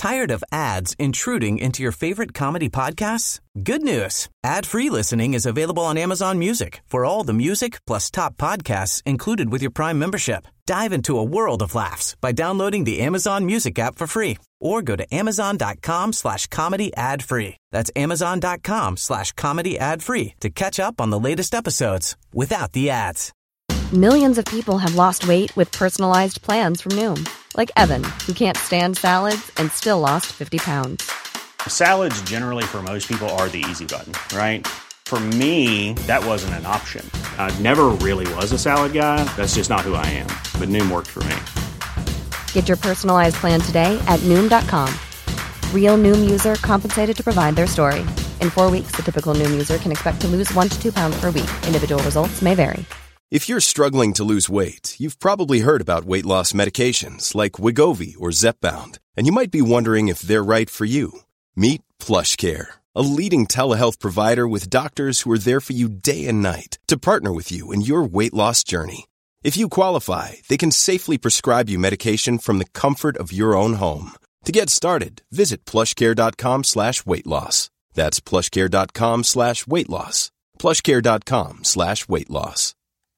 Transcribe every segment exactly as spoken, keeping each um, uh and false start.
Tired of ads intruding into your favorite comedy podcasts? Good news. Ad-free listening is available on Amazon Music for all the music plus top podcasts included with your Prime membership. Dive into a world of laughs by downloading the Amazon Music app for free or go to amazon.com slash comedy ad free. That's amazon.com slash comedy ad free to catch up on the latest episodes without the ads. Millions of people have lost weight with personalized plans from Noom. Like Evan, who can't stand salads and still lost fifty pounds. Salads generally for most people are the easy button, right? For me, that wasn't an option. I never really was a salad guy. That's just not who I am. But Noom worked for me. Get your personalized plan today at Noom dot com. Real Noom user compensated to provide their story. In four weeks, the typical Noom user can expect to lose one to two pounds per week. Individual results may vary. If you're struggling to lose weight, you've probably heard about weight loss medications like Wegovy or Zepbound, and you might be wondering if they're right for you. Meet PlushCare, a leading telehealth provider with doctors who are there for you day and night to partner with you in your weight loss journey. If you qualify, they can safely prescribe you medication from the comfort of your own home. To get started, visit plushcare.com slash weight loss. That's plushcare.com slash weight loss. plushcare.com slash weight loss.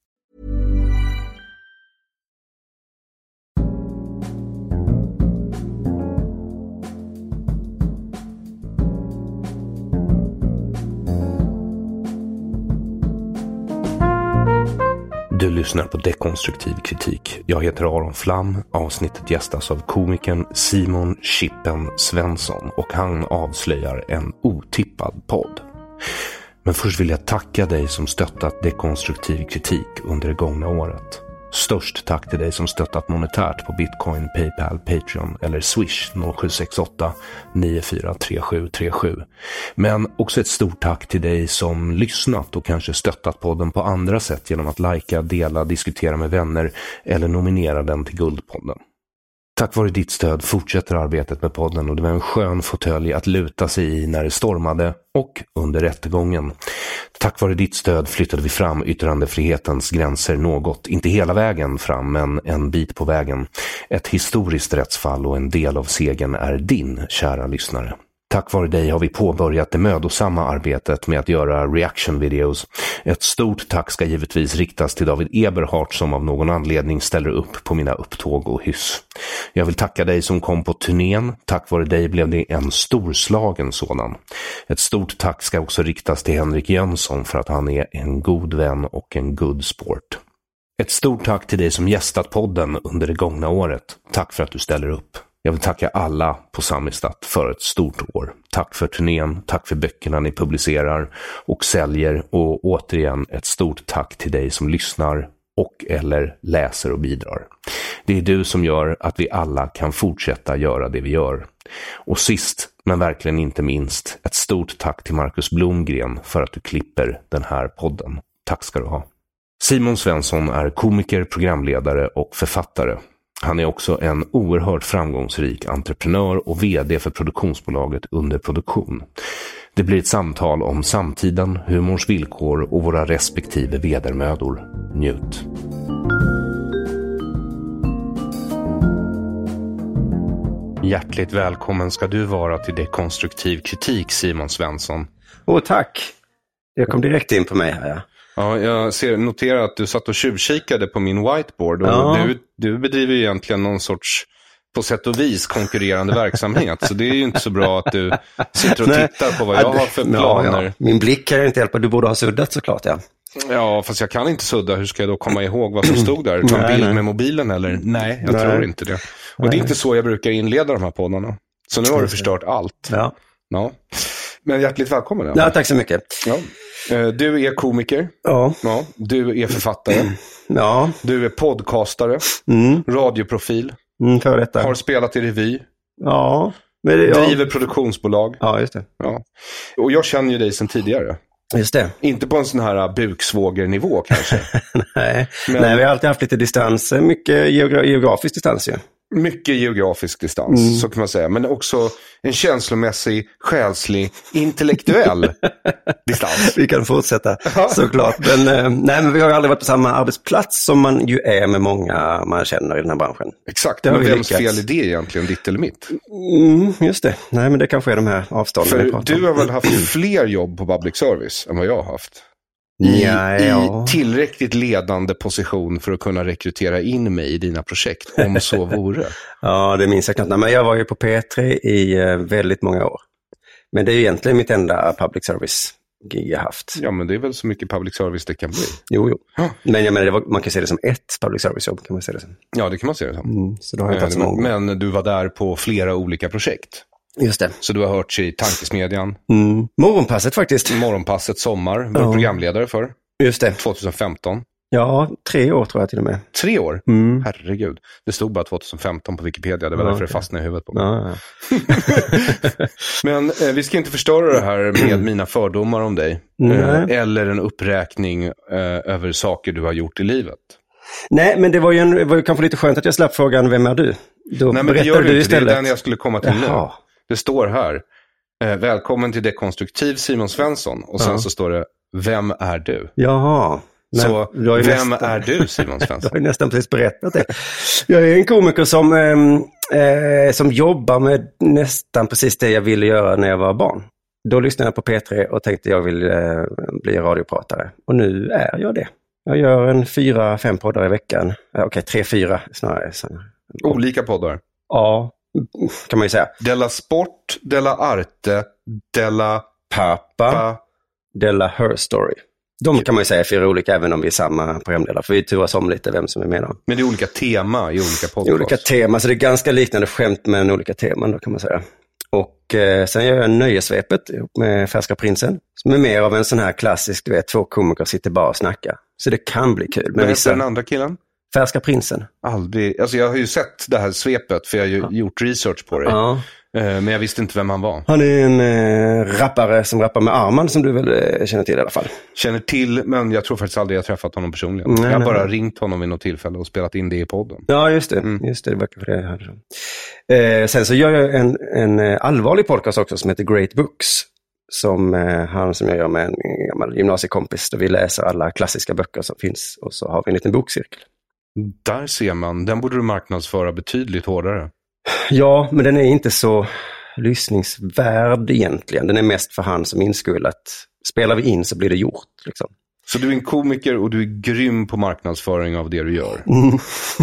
Du lyssnar på Dekonstruktiv kritik. Jag heter Aron Flam. Avsnittet gästas av komikern Simon Chippen Svensson och han avslöjar en otippad podd. Men först vill jag tacka dig som stöttat Dekonstruktiv kritik under det gångna året. Störst tack till dig som stöttat monetärt på Bitcoin, Paypal, Patreon eller Swish noll sju sex åtta nio fyra tre sju tre sju. Men också ett stort tack till dig som lyssnat och kanske stöttat podden på andra sätt genom att lajka, dela, diskutera med vänner eller nominera den till Guldpodden. Tack vare ditt stöd fortsätter arbetet med podden och det var en skön fåtölj att luta sig i när det stormade och under rättegången. Tack vare ditt stöd flyttade vi fram yttrandefrihetens gränser något, inte hela vägen fram men en bit på vägen. Ett historiskt rättsfall och en del av segern är din, kära lyssnare. Tack vare dig har vi påbörjat det mödosamma arbetet med att göra reaction videos. Ett stort tack ska givetvis riktas till David Eberhardt som av någon anledning ställer upp på mina upptåg och hyss. Jag vill tacka dig som kom på turnén. Tack vare dig blev det en storslagen sådan. Ett stort tack ska också riktas till Henrik Jönsson för att han är en god vän och en good sport. Ett stort tack till dig som gästat podden under det gångna året. Tack för att du ställer upp. Jag vill tacka alla på Samistat för ett stort år. Tack för turnén, tack för böckerna ni publicerar och säljer och återigen ett stort tack till dig som lyssnar och eller läser och bidrar. Det är du som gör att vi alla kan fortsätta göra det vi gör. Och sist, men verkligen inte minst, ett stort tack till Marcus Blomgren för att du klipper den här podden. Tack ska du ha. Simon Svensson är komiker, programledare och författare. Han är också en oerhört framgångsrik entreprenör och vd för produktionsbolaget Under Produktion. Det blir ett samtal om samtiden, humorns villkor och våra respektive vedermödor. Njut! Hjärtligt välkommen ska du vara till Dekonstruktiv kritik, Simon Svensson. Åh, tack! Jag kom direkt in på mig här, ja. Ja, jag ser, noterar att du satt och tjuvkikade på min whiteboard och ja. du, du bedriver ju egentligen någon sorts, på sätt och vis, konkurrerande verksamhet. Så det är ju inte så bra att du sitter och Nej. tittar på vad jag har för planer. Ja, ja. Min blick kan ju inte hjälpa, du borde ha suddat såklart, ja. Ja, fast jag kan inte sudda. Hur ska jag då komma ihåg vad som stod där? Ta en bild nej. med mobilen eller? Nej, jag nej. tror inte det. Och nej. det är inte så jag brukar inleda de här poddarna. Så nu har du förstört allt. Ja. Ja. Men hjärtligt välkommen. Ja, tack så mycket. Ja. Du är komiker. Ja. Ja. Du är författare. Ja. Du är podcastare. Mm. Radioprofil. Mm, för detta. Har spelat i revy. Ja. Men det, ja. Driver produktionsbolag. Ja, just det. Ja. Och jag känner ju dig sedan tidigare. Just det. Inte på en sån här buksvågernivå kanske. Nej. Men... Nej, vi har alltid haft lite distans. Mycket geogra- geografisk distans ju. Mycket geografisk distans, mm. så kan man säga. Men också en känslomässig, själslig, intellektuell distans. Vi kan fortsätta, såklart. Men, eh, nej, men vi har ju aldrig varit på samma arbetsplats som man ju är med många man känner i den här branschen. Exakt, men vems fel är det egentligen, ditt eller mitt? Mm, just det. Nej, men det kanske är de här avstånden. För du har väl haft fler jobb på public service än vad jag har haft? I, ja, ja. I tillräckligt ledande position för att kunna rekrytera in mig i dina projekt, om så vore. Ja, det minns jag knappt. Men jag var ju på P tre i uh, väldigt många år. Men det är ju egentligen mitt enda public service-gig jag haft. Ja, men det är väl så mycket public service det kan bli. Jo, jo. Ja. Men jag menar, det var, man kan se det som ett public service-jobb, kan man se det som. Ja, det kan man se det som. Mm, så då har jag tagit så många. Men, men du var där på flera olika projekt. Just det. Så du har hört sig i Tankesmedjan. Mm. Morgonpasset faktiskt. Morgonpasset sommar. Var ja. programledare för. Just det. tjugohundrafemton. Ja, tre år tror jag till och med. Tre år? Mm. Herregud. Det stod bara tjugohundrafemton på Wikipedia. Det var ja, därför okay. det fastnade i huvudet på mig. Ja, ja. Men eh, vi ska inte förstöra det här med mina fördomar om dig. Eh, eller en uppräkning eh, över saker du har gjort i livet. Nej, men det var ju, en, det var ju kanske lite skönt att jag slapp frågan, vem är du? Då Nej, men det gör du inte. Istället. Det är den jag skulle komma till Jaha. nu. Det står här. Eh, välkommen till Dekonstruktiv, Simon Svensson. Och sen ja. så står det, vem är du? Jaha. Men så vem nästan, är du, Simon Svensson? Jag har ju nästan precis berättat det. Jag är en komiker som, eh, som jobbar med nästan precis det jag ville göra när jag var barn. Då lyssnade jag på P tre och tänkte jag vill eh, bli radiopratare. Och nu är jag det. Jag gör en fyra, fem poddar i veckan. Eh, Okej, okay, tre, fyra snarare. Olika poddar? Ja, kan man ju säga. Della Sport, Della Arte, Della Pappa, Della Her Story. De kan man ju säga är fyra olika, även om vi är samma programledare. För vi turas om lite vem som är med då. Men det är olika tema i olika podcast. I olika tema, så det är ganska liknande skämt men olika teman då, kan man säga. Och eh, sen gör jag Nöjesvepet med Färska Prinsen. Som är mer av en sån här klassisk, du vet, två komiker sitter bara och snackar. Så det kan bli kul. Men vissa... den andra killen? Färska Prinsen. Aldrig, alltså jag har ju sett det här svepet för jag har ju ja. gjort research på det. Ja. Men jag visste inte vem han var. Han är en eh, rappare som rappar med Arman, som du väl eh, känner till i alla fall. Känner till, men jag tror faktiskt aldrig jag träffat honom personligen. Nej, jag har nej, bara nej. ringt honom vid något tillfälle och spelat in det i podden. Ja, just det. Mm. Just det, det verkar för det jag hörde. Eh, sen så gör jag en, en allvarlig podcast också som heter Great Books. Som eh, han som jag gör med en gammal gymnasiekompis. Där vi läser alla klassiska böcker som finns. Och så har vi en liten bokcirkel. Där ser man, den borde du marknadsföra betydligt hårdare. Ja, men den är inte så lyssningsvärd egentligen. Den är mest för han som inskull att spelar vi in så blir det gjort. Liksom. Så du är en komiker och du är grym på marknadsföring av det du gör? Mm.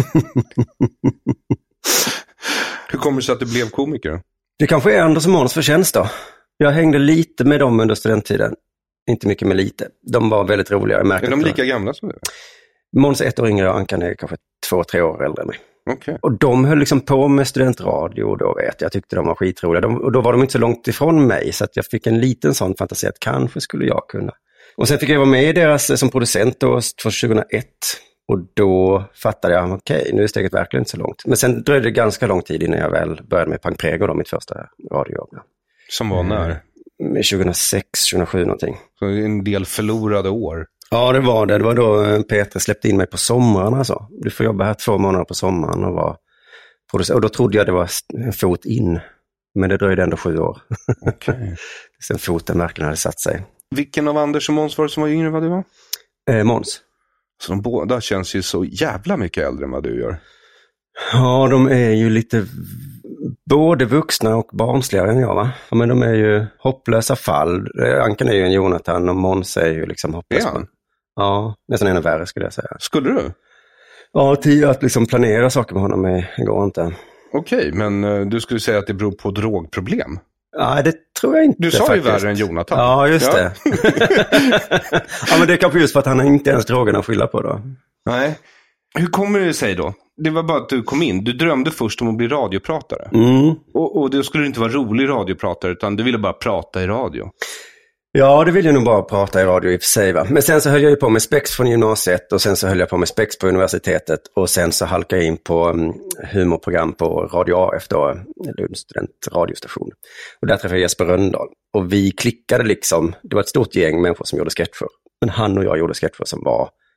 Hur kommer det sig att du blev komiker? Det kanske är Anders och Måns förtjänst då. Jag hängde lite med dem under studenttiden. Inte mycket med lite. De var väldigt roliga. Jag är de lika gamla som du? Måns är ett år yngre och Ankan är kanske två, tre år äldre än mig. Okay. Och de höll liksom på med studentradio då, vet jag. Jag tyckte de var skitroliga. De, och då var de inte så långt ifrån mig, så att jag fick en liten sån fantasi att kanske skulle jag kunna. Och sen fick jag vara med i deras som producent då tjugohundraett. Och då fattade jag, okej, okay, nu är steget verkligen inte så långt. Men sen dröjde det ganska lång tid innan jag väl började med Pang Prego då, mitt första radiojobb. Som var när? Med tjugohundrasex, tjugohundrasju någonting. Så en del förlorade år. Ja, det var det. Det var då Peter släppte in mig på sommaren. Alltså. Du får jobba här två månader på sommaren och vara producent. Och då trodde jag det var en fot in. Men det dröjde ändå sju år. Okay. Sen foten verkligen hade satt sig. Vilken av Anders och Måns var det som var yngre vad du var? Eh, Måns. Så de båda känns ju så jävla mycket äldre än vad du gör. Ja, de är ju lite både vuxna och barnsligare än jag, va? Ja, men de är ju hopplösa fall. Ankan är ju en Jonathan och Måns är ju liksom hopplös. Ja. Ja, nästan ännu värre skulle jag säga. Skulle du? Ja, tid att liksom planera saker med honom är, går inte. Okej, okay, men uh, du skulle säga att det beror på drogproblem? Ja, det tror jag inte. Du sa faktiskt. ju värre än Jonathan. Ja, just ja. det. Ja, men det är kanske just för att han inte ens drogerna att skylla på då. Nej. Hur kommer det sig då? Det var bara att du kom in. Du drömde först om att bli radiopratare. Mm. Och, och det skulle inte vara rolig radiopratare, utan du ville bara prata i radio. Ja, det vill jag nog bara prata i radio i och för sig, va. Men sen så höll jag ju på med spex från gymnasiet och sen så höll jag på med spex på universitetet och sen så halkade jag in på um, humorprogram på Radio A F då, Lunds studentradiostation. Och där träffade jag Jesper Rönndahl. Och vi klickade liksom, det var ett stort gäng människor som gjorde sketcher. Men han och jag gjorde sketcher som var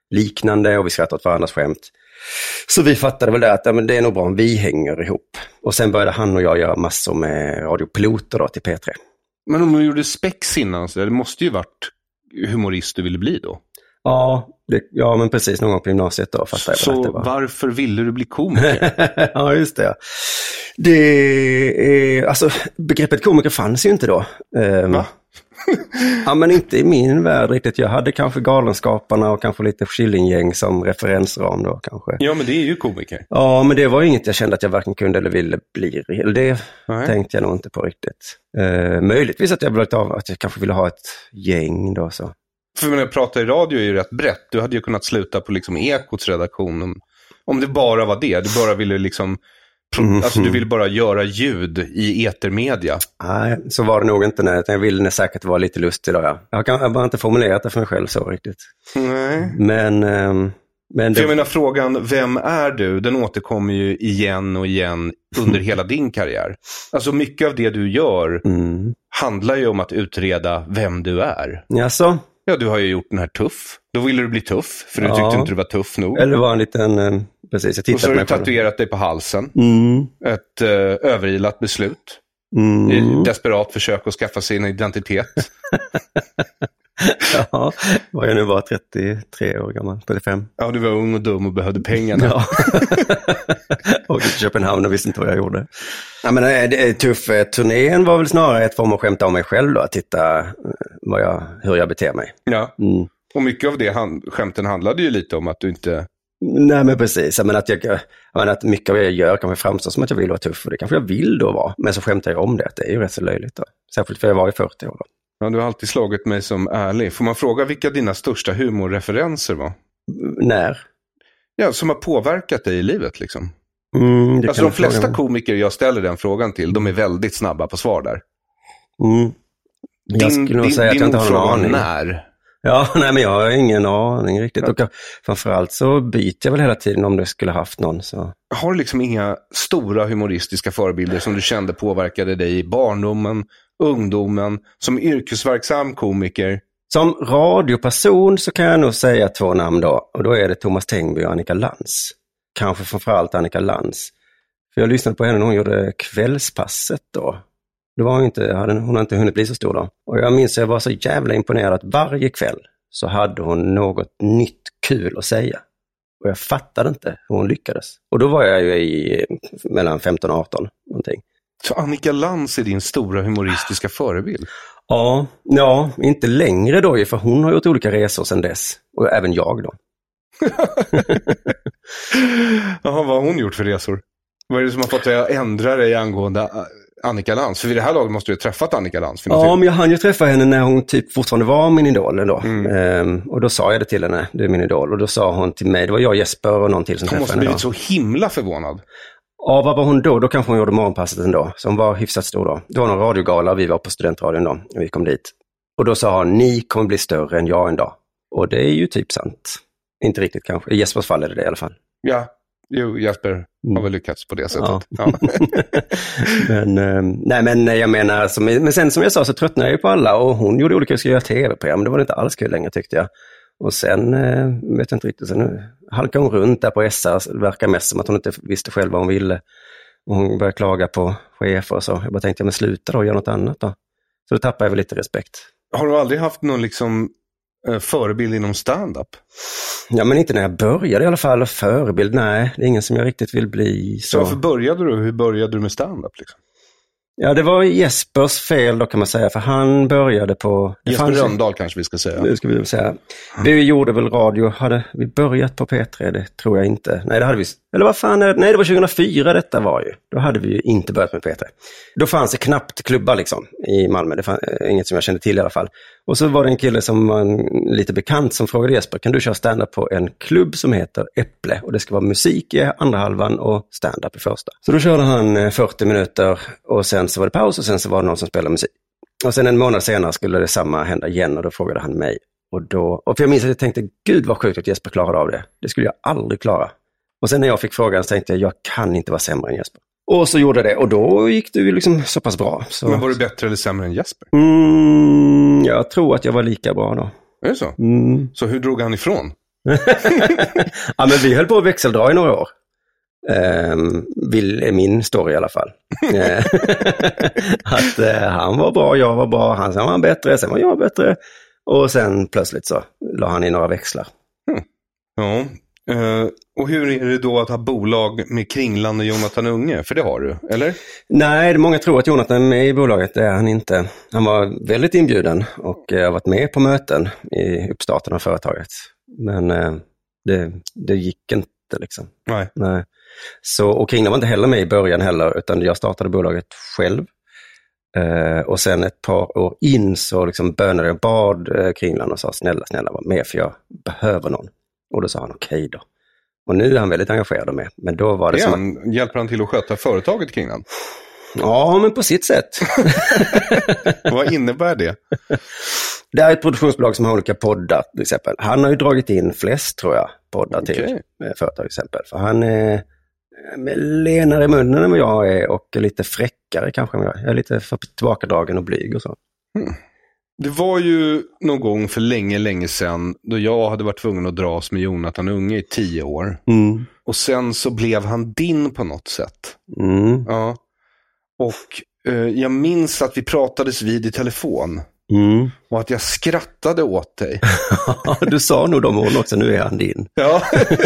liknande och vi skrattade åt varandras skämt. Så vi fattade väl det att ja, men det är nog bra om vi hänger ihop. Och sen började han och jag göra massor med radiopiloter då till P tre. Men om du gjorde spex innan så det måste ju varit humorist du ville bli då. Ja, det, ja men precis någon gång på gymnasiet då fattade jag så väl att det var. Varför ville du bli komiker? Ja, just det. Det är, alltså begreppet komiker fanns ju inte då. Um, Va? Ja, men inte i min värld riktigt. Jag hade kanske Galenskaparna och kanske lite Killinggäng som referensram då kanske. Ja, men det är ju komiker. Ja, men det var inget jag kände att jag varken kunde eller ville bli. Eller det Nej. tänkte jag nog inte på riktigt. Uh, möjligtvis att jag blivit av att jag kanske ville ha ett gäng då så. För när jag pratar i radio är ju rätt brett. Du hade ju kunnat sluta på liksom Ekots redaktion. Om, om det bara var det. Du bara ville liksom... Mm. Alltså du ville bara göra ljud i etermedia. Nej, så var det nog inte. Nej. Jag ville säkert vara lite lustig då. Ja. Jag har bara inte formulerat det för mig själv så riktigt. Nej. Men... Um, men det... För jag menar frågan, vem är du? Den återkommer ju igen och igen under hela din karriär. Alltså mycket av det du gör mm. handlar ju om att utreda vem du är. Jaså? Ja, du har ju gjort den här Tuff. Då ville du bli tuff, för du ja. tyckte inte du var tuff nog. Eller var en liten... Um, precis, jag och så har du tatuerat dig på halsen. Mm. Ett uh, överilat beslut. Mm. I desperat försök att skaffa sig en identitet. Ja, var jag nu var trettiotre år gammal, trettiofem. Ja, du var ung och dum och behövde pengarna. Ja. Och till Köpenhamn och visste inte vad jag gjorde. Ja, men det är tuff. Turnén var väl snarare ett form att skämta om mig själv då. Att titta vad jag, hur jag beter mig. Ja, mm. och mycket av det hand, skämten handlade ju lite om att du inte... Nej, men precis. Jag menar att, jag, jag menar att mycket av det jag gör kan framstå som att jag vill vara tuff. Och det kanske jag vill då vara. Men så skämtar jag om det. Det är ju rätt så löjligt då. Särskilt för jag var i fyrtio år då. Ja, du har alltid slagit mig som ärlig. Får man fråga vilka dina största humorreferenser var? När? Ja, som har påverkat dig i livet liksom. Mm, alltså de flesta fråga. komiker jag ställer den frågan till, de är väldigt snabba på svar där. Mm. Jag din, skulle nog din, säga att jag inte har någon aning. När? Ja, nej men jag har ingen aning riktigt. Ja. Och framförallt så byter jag väl hela tiden om det skulle haft någon. Så. Har du liksom inga stora humoristiska förebilder som du kände påverkade dig i barndomen, ungdomen, som yrkesverksam komiker? Som radioperson så kan jag nog säga två namn då. Och då är det Thomas Tengby och Annika Lantz. Kanske framförallt Annika Lantz. För jag lyssnade på henne när hon gjorde Kvällspasset då. Det var hon, inte, hon har inte hunnit bli så stor då. Och jag minns att jag var så jävla imponerad att varje kväll så hade hon något nytt kul att säga. Och jag fattade inte hur hon lyckades. Och då var jag ju i mellan femton och arton någonting. Så Annika Lantz är din stora humoristiska förebild? Ja, ja, inte längre då, för hon har gjort olika resor sedan dess. Och även jag då. Jaha, vad har hon gjort för resor? Vad är det som har fått dig att ändra dig angående Annika Lantz? För vid det här laget måste du ha träffat Annika Lantz. För ja, men jag hann ju träffa henne när hon typ fortfarande var min idol då. Mm. Ehm, och då sa jag det till henne, det är min idol. Och då sa hon till mig, det var jag, Jesper och någon till som hon träffade henne. Hon måste blivit så himla förvånad. Ja, vad var hon då? Då kanske hon gjorde morgonpasset ändå. Så hon var hyfsat stor då. Det var någon radiogala, vi var på studentradion då. Och vi kom dit. Och då sa hon, ni kommer bli större än jag en dag. Och det är ju typ sant. Inte riktigt kanske. I Jespers fall är det det i alla fall. Ja, jo, Jesper har väl lyckats på det sättet. Ja. Ja. men, eh, nej, men jag menar, som, men sen som jag sa så tröttnade jag ju på alla. Och hon gjorde olika, jag skulle göra tv-program. Det var inte alls kul längre tyckte jag. Och sen eh, vet jag inte riktigt, sen halkade hon runt där på S R. Det verkar mest som att hon inte visste själv vad hon ville. Och hon började klaga på chefer och så. Jag bara tänkte, men sluta då, gör något annat då. Så då tappade jag väl lite respekt. Har du aldrig haft någon liksom eh, förebild inom stand-up? Ja, men inte när jag började i alla fall. Förebild, nej. Det är ingen som jag riktigt vill bli. Så, så varför började du? Hur började du med stand-up liksom? Ja, det var Jespers fel då kan man säga, för han började på... Jesper Rönndahl kanske vi ska säga. Det ska vi väl säga. Vi gjorde väl radio, hade vi börjat på P tre, det tror jag inte. Nej, det hade vi... Eller vad fan, nej det var tjugohundrafyra detta var ju. Då hade vi ju inte börjat med P tre. Då fanns det knappt klubbar liksom i Malmö, det fanns inget som jag kände till i alla fall. Och så var det en kille som var en, lite bekant som frågade Jesper, kan du köra stand-up på en klubb som heter Äpple? Och det ska vara musik i andra halvan och stand-up i första. Så då körde han fyrtio minuter och sen så var det paus och sen så var det någon som spelade musik. Och sen en månad senare skulle det samma hända igen och då frågade han mig. Och, då, och för jag minns att jag tänkte, gud vad sjukt att Jesper klarade av det. Det skulle jag aldrig klara. Och sen när jag fick frågan så tänkte jag, jag kan inte vara sämre än Jesper. Och så gjorde det och då gick det ju liksom så pass bra. Så... Men var du bättre eller sämre än Jesper? Mm, jag tror att jag var lika bra då. Är det så? Mm. Så hur drog han ifrån? Ja, men vi höll på att växeldra i några år. Um, vill är min story i alla fall. Att uh, han var bra, jag var bra, han sen var han bättre, sen var jag bättre. Och sen plötsligt så la han i några växlar. Mm. Ja, uh, och hur är det då att ha bolag med Kringland och Jonathan Unge? För det har du, eller? Nej, många tror att Jonathan är med i bolaget, det är han inte. Han var väldigt inbjuden och uh, har varit med på möten i uppstarten av företaget. Men uh, det, det gick inte liksom. Nej. Nej. Så, och Kringland var inte heller med i början heller, utan jag startade bolaget själv. Uh, och sen ett par år in så liksom bönade jag bad uh, Kringland och sa snälla, snälla var med för jag behöver någon. Och då sa han okej okay då. Och nu är han väldigt engagerad med. Men då var det som han, att... Hjälper han till att sköta företaget Kringland? Ja, men på sitt sätt. Vad innebär det? Det är ett produktionsbolag som har olika poddar till exempel. Han har ju dragit in flest tror jag poddar okay. till företag till exempel. För han är med lenare i munnen än vad jag är och lite fräckare kanske än jag är. Jag är lite för tillbakadragen och blyg och så. Mm. Det var ju någon gång för länge, länge sedan då jag hade varit tvungen att dras med Jonathan Unge i tio år. Mm. Och sen så blev han din på något sätt. Mm. Ja. Och eh, jag minns att vi pratades vid i telefon. Mm. Och att jag skrattade åt dig. Du sa nog de orden också, nu är han din. Ja.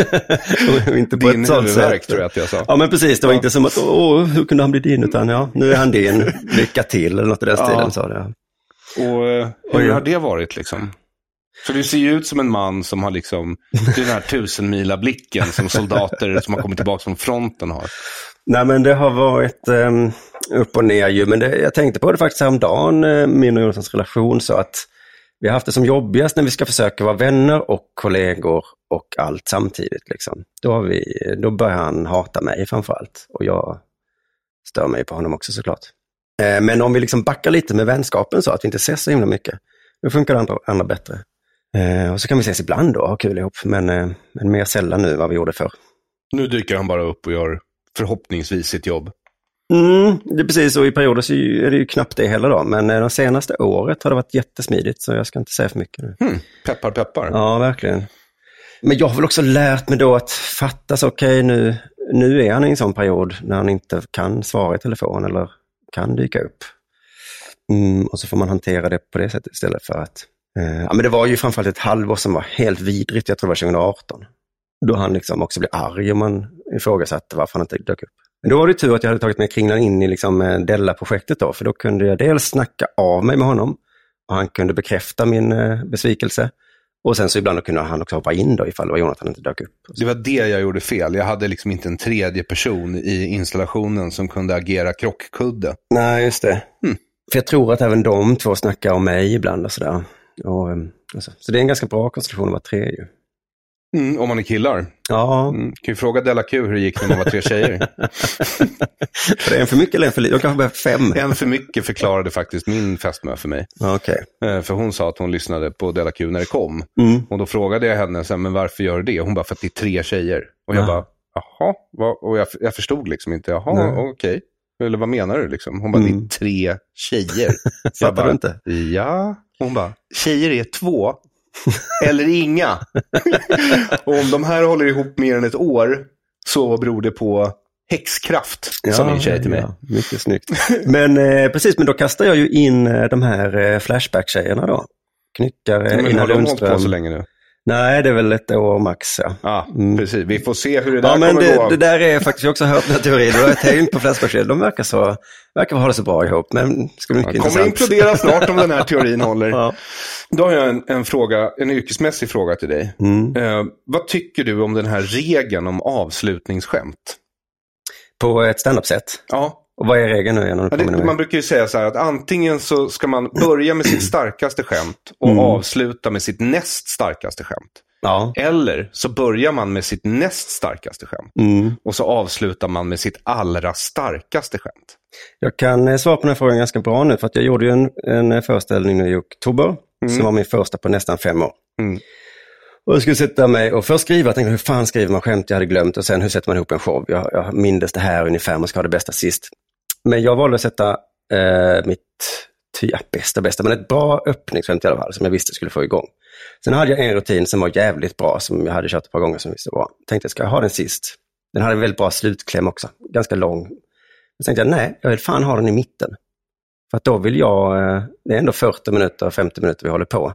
Inte på din ett sånt huvudvärk sätt. Tror jag att jag sa. Ja men precis, det var ja. inte som att åh, hur kunde han bli din, utan ja, nu är han din, lycka till eller något i den stilen ja. Sa det. Och eh, hur Oj. Har det varit liksom? För du ser ju ut som en man som har liksom den här tusenmila blicken som soldater som har kommit tillbaka från fronten har. Nej men det har varit um, upp och ner ju, men det, jag tänkte på det faktiskt häromdagen, uh, min och Jonathans relation, så att vi har haft det som jobbigast när vi ska försöka vara vänner och kollegor och allt samtidigt liksom. Då, har vi, då börjar han hata mig framförallt och jag stör mig på honom också såklart. Uh, men om vi liksom backar lite med vänskapen så att vi inte ses så himla mycket, då funkar det andra, andra bättre. Uh, och så kan vi ses ibland då och ha kul ihop, men, uh, men mer sällan nu vad vi gjorde förr. Nu dyker han bara upp och gör förhoppningsvis sitt jobb. Mm, det är precis så. I perioder så är det ju knappt det heller då. Men de senaste året har det varit jättesmidigt, så jag ska inte säga för mycket nu. Hmm, peppar, peppar. Ja, verkligen. Men jag har väl också lärt mig då att fattas, okej okay, nu, nu är han i en sån period när han inte kan svara i telefon eller kan dyka upp. Mm, och så får man hantera det på det sättet istället för att... Eh, ja, men det var ju framförallt ett halvår som var helt vidrigt, jag tror det var tjugo arton. Då han liksom också blev arg och man ifrågasatte varför han inte dök upp. Men då var det tur att jag hade tagit med Kringland in i liksom Della-projektet då, för då kunde jag dels snacka av mig med honom och han kunde bekräfta min eh, besvikelse. Och sen så ibland kunde han också hoppa in då ifall det var Jonathan inte dök upp. Det var det jag gjorde fel. Jag hade liksom inte en tredje person i installationen som kunde agera krockkudde. Nej, just det. Mm. För jag tror att även de två snackar om mig ibland och sådär. Och, alltså. Så det är en ganska bra konstruktion att vara tre ju. Mm, om man är killar. Ja. Mm, kan ju fråga Della Q hur det gick när man var tre tjejer. För det är en för mycket eller en för lite? De kanske behöver fem. En för mycket förklarade faktiskt min fästmö för mig. Okay. För hon sa att hon lyssnade på Della Q när det kom. Mm. Och då frågade jag henne, så här, men varför gör du det? Hon bara, för att det är tre tjejer. Och jag ja. bara, jaha. Vad? Och jag, jag förstod liksom inte, jaha, okej. Okay. Eller vad menar du liksom? Hon bara, mm. det är tre tjejer. Så jag bara, du inte? Ja. Hon bara, tjejer är två. Eller inga. Och om de här håller ihop mer än ett år så beror det på häxkraft, ja, som min tjej till mig. Ja, mycket snyggt. Men eh, precis, men då kastar jag ju in eh, de här eh, Flashback-tjejerna då. Knyckar, eh, men Ina har de Lundström. hållit på så länge nu? Nej, det är väl ett år max. Ja, ja mm. precis. Vi får se hur det där ja, men kommer det, gå. Det där är faktiskt, jag också hört den här teorin. Du har tänkt på Flashback-tjejer. De verkar så, verkar ha det så bra ihop. Men ska bli mycket ja, kommer implodera snart om den här teorin håller. Ja. Då har jag en, en fråga, en yrkesmässig fråga till dig. Mm. Eh, vad tycker du om den här regeln om avslutningsskämt? På ett stand-up-sätt? Ja. Och vad är regeln nu igen? Ja, det, man brukar ju säga så här att antingen så ska man börja med sitt starkaste skämt och mm. avsluta med sitt näst starkaste skämt. Ja. Eller så börjar man med sitt näst starkaste skämt. Mm. Och så avslutar man med sitt allra starkaste skämt. Jag kan svara på den här frågan ganska bra nu. För att jag gjorde ju en, en föreställning nu i oktober. Mm. Som var min första på nästan fem år. Mm. Och jag skulle sätta mig och först skriva. Jag tänkte, hur fan skriver man skämt? Jag hade glömt. Och sen hur sätter man ihop en show? Jag, jag mindes det här ungefär. Man ska ha det bästa sist. Men jag valde att sätta eh, mitt ja, bästa bästa. Men ett bra öppningsskämt i alla fall. Som jag visste skulle få igång. Sen hade jag en rutin som var jävligt bra, som jag hade kört ett par gånger som visste var. Tänkte, ska jag ha den sist? Den hade väldigt bra slutkläm också, ganska lång. Men tänkte jag, nej, jag vill fan ha den i mitten. För att då vill jag, det är ändå fyrtio minuter, femtio minuter vi håller på.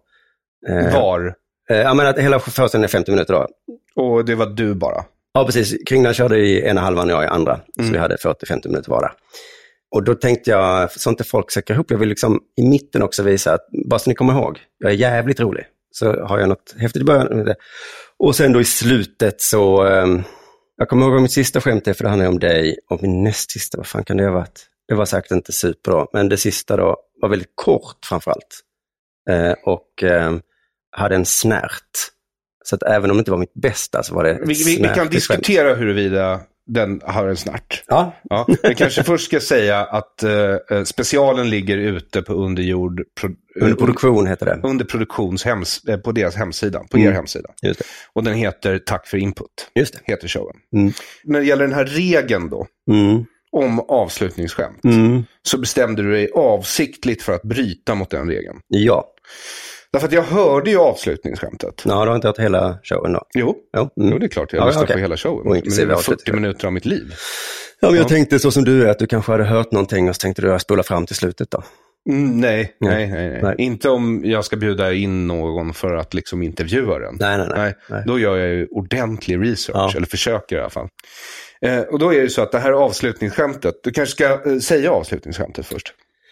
Var? Ja, men att hela föreställningen är femtio minuter då. Och det var du bara? Ja, precis. Kringlan körde i ena halvan och jag i andra. Mm. Så vi hade fyrtio till femtio minuter var där. Och då tänkte jag, så inte folk säkrar ihop, jag vill liksom i mitten också visa att, bara så ni kommer ihåg, jag är jävligt rolig. Så har jag något häftigt i början. Och sen då i slutet så, um, jag kommer ihåg vad mitt sista skämt är, för det handlar om dig. Och min näst sista, vad fan kan det ha varit? Det var säkert inte superbra, men det sista då var väldigt kort framförallt. Uh, och um, hade en snärt. Så att även om det inte var mitt bästa så var det Vi, vi, vi kan diskutera skämt. Huruvida den har en snärt. Ja. Ja. Jag kanske först ska säga att uh, specialen ligger ute på underjord. Pro, under produktion heter det. Under produktions hems, på deras hemsida, på mm. er hemsida. Just det. Och den heter Tack för input. Just det. Heter showen. Mm. När det gäller den här regeln då, mm. om avslutningsskämt, mm. så bestämde du dig avsiktligt för att bryta mot den regeln. Ja. Därför att jag hörde ju avslutningsskämtet. Ja, du har inte hört hela showen då? Jo, jo, mm. jo det är klart. Jag ja, lyssnar okay. på hela showen. Och inte men fyrtio minuter av mitt liv. Ja, men jag ja. tänkte så som du är, att du kanske hade hört någonting och så tänkte du att spola fram till slutet då. Mm, nej, nej, nej, nej, nej. Inte om jag ska bjuda in någon för att liksom intervjua den. Nej, nej, nej. nej. nej. Då gör jag ju ordentlig research, ja. eller försöker i alla fall. Eh, och då är det så att det här avslutningsskämtet, du kanske ska eh, säga avslutningsskämtet först.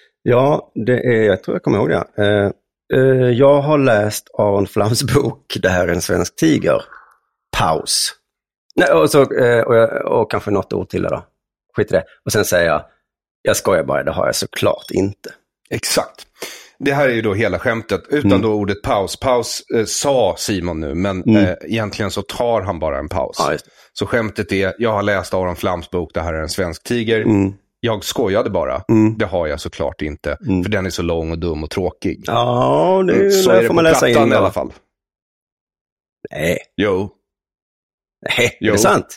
Ja, det är, jag tror jag kommer ihåg det. Eh, eh, jag har läst Aron Flams bok, Det här är en svensk tiger. Paus. Nej, och, så, eh, och, jag, och kanske något ord till då. Skit i det. Och sen säger jag, jag skojar bara, det har jag såklart inte. Exakt. Det här är ju då hela skämtet, utan mm. då ordet paus. Paus eh, sa Simon nu, men mm. eh, egentligen så tar han bara en paus. Ja, just det. Så skämtet är, jag har läst Aron Flams bok, Det här är en svensk tiger. Mm. Jag skojade bara, mm. det har jag såklart inte. Mm. För den är så lång och dum och tråkig. Ja, det så är det får man läsa in i alla fall. Nej. Jo. Nej, jo. Är det sant?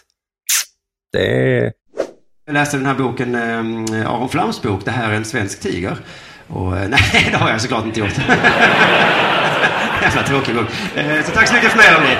Det är... Jag läste den här boken, eh, Aron Flams bok, Det här är en svensk tiger. Och eh, nej, det har jag såklart inte gjort. Jävla tråkig bok. Eh, så tack så mycket för mig, Ronny.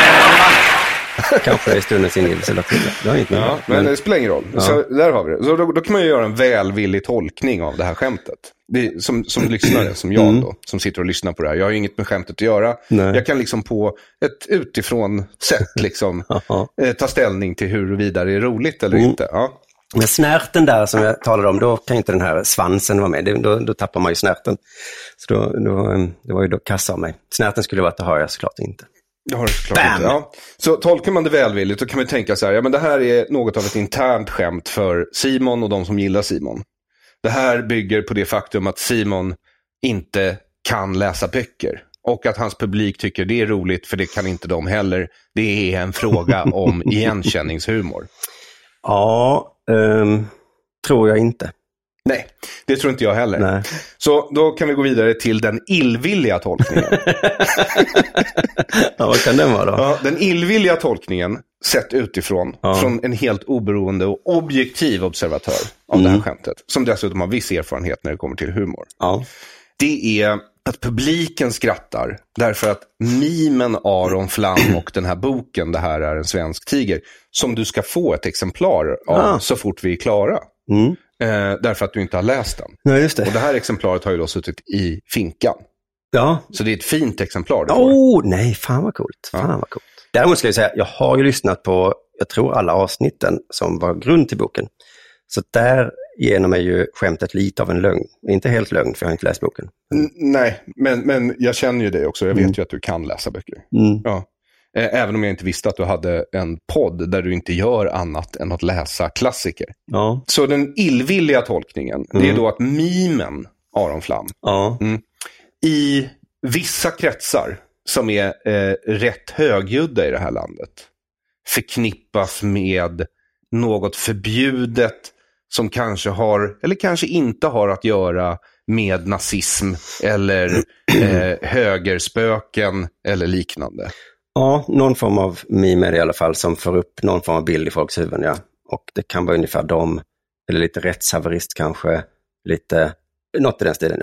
Kanske i stundens ingivelse eller till. Det har inte ja, men, men det spelar ingen roll. Ja. Så där har vi det. Så då, då kan man ju göra en välvillig tolkning av det här skämtet. Det är, som, som lyssnare, som jag då, som sitter och lyssnar på det här. Jag har ju inget med skämtet att göra. Nej. Jag kan liksom på ett utifrån sätt liksom eh, ta ställning till huruvida det är roligt eller mm. inte. Ja. Men snärten där som jag talade om, då kan inte den här svansen vara med. Då, då tappar man ju snärten. Så då, då, det var ju då kassa av mig. Snärten skulle vara att det har jag såklart inte. Det har du såklart inte, ja. Så tolkar man det välvilligt, då kan man tänka så här, ja men det här är något av ett internt skämt för Simon och de som gillar Simon. Det här bygger på det faktum att Simon inte kan läsa böcker. Och att hans publik tycker det är roligt, för det kan inte de heller. Det är en fråga om igenkänningshumor. Ja, um, tror jag inte. Nej, det tror inte jag heller. Nej. Så då kan vi gå vidare till den illvilliga tolkningen. Ja, vad kan den vara då? Ja, den illvilliga tolkningen, sett utifrån, ja. Från en helt oberoende och objektiv observatör av mm. det här skämtet, som dessutom har viss erfarenhet när det kommer till humor. Ja. Det är att publiken skrattar därför att mimen Aron Flam och den här boken, Det här är en svensk tiger, som du ska få ett exemplar av ja. Så fort vi är klara. Mm. Eh, därför att du inte har läst den. Nej, just det. Och det här exemplaret har ju då suttit i finkan. Ja. Så det är ett fint exemplar. Åh, oh, nej, fan vad coolt. Fan ja. Vad coolt. Däremot ska jag säga, jag har ju lyssnat på, jag tror alla avsnitten som var grund till boken. Så där genom är ju skämtet lite av en lögn. Inte helt lögn, för jag har inte läst boken. N- nej, men, men jag känner ju det också. Jag vet mm. ju att du kan läsa böcker. Mm. Ja. Även om jag inte visste att du hade en podd där du inte gör annat än att läsa klassiker. Ja. Så den illvilliga tolkningen, mm. det är då att mimen Aron Flam ja. mm, i vissa kretsar som är eh, rätt högljudda i det här landet förknippas med något förbjudet som kanske har, eller kanske inte har att göra med nazism eller eh, högerspöken eller liknande. Ja, någon form av meme är det i alla fall som får upp någon form av bild i folks huvuden, ja. Och det kan vara ungefär dem, eller lite rättshaverist kanske, lite, något i den stilen, ja.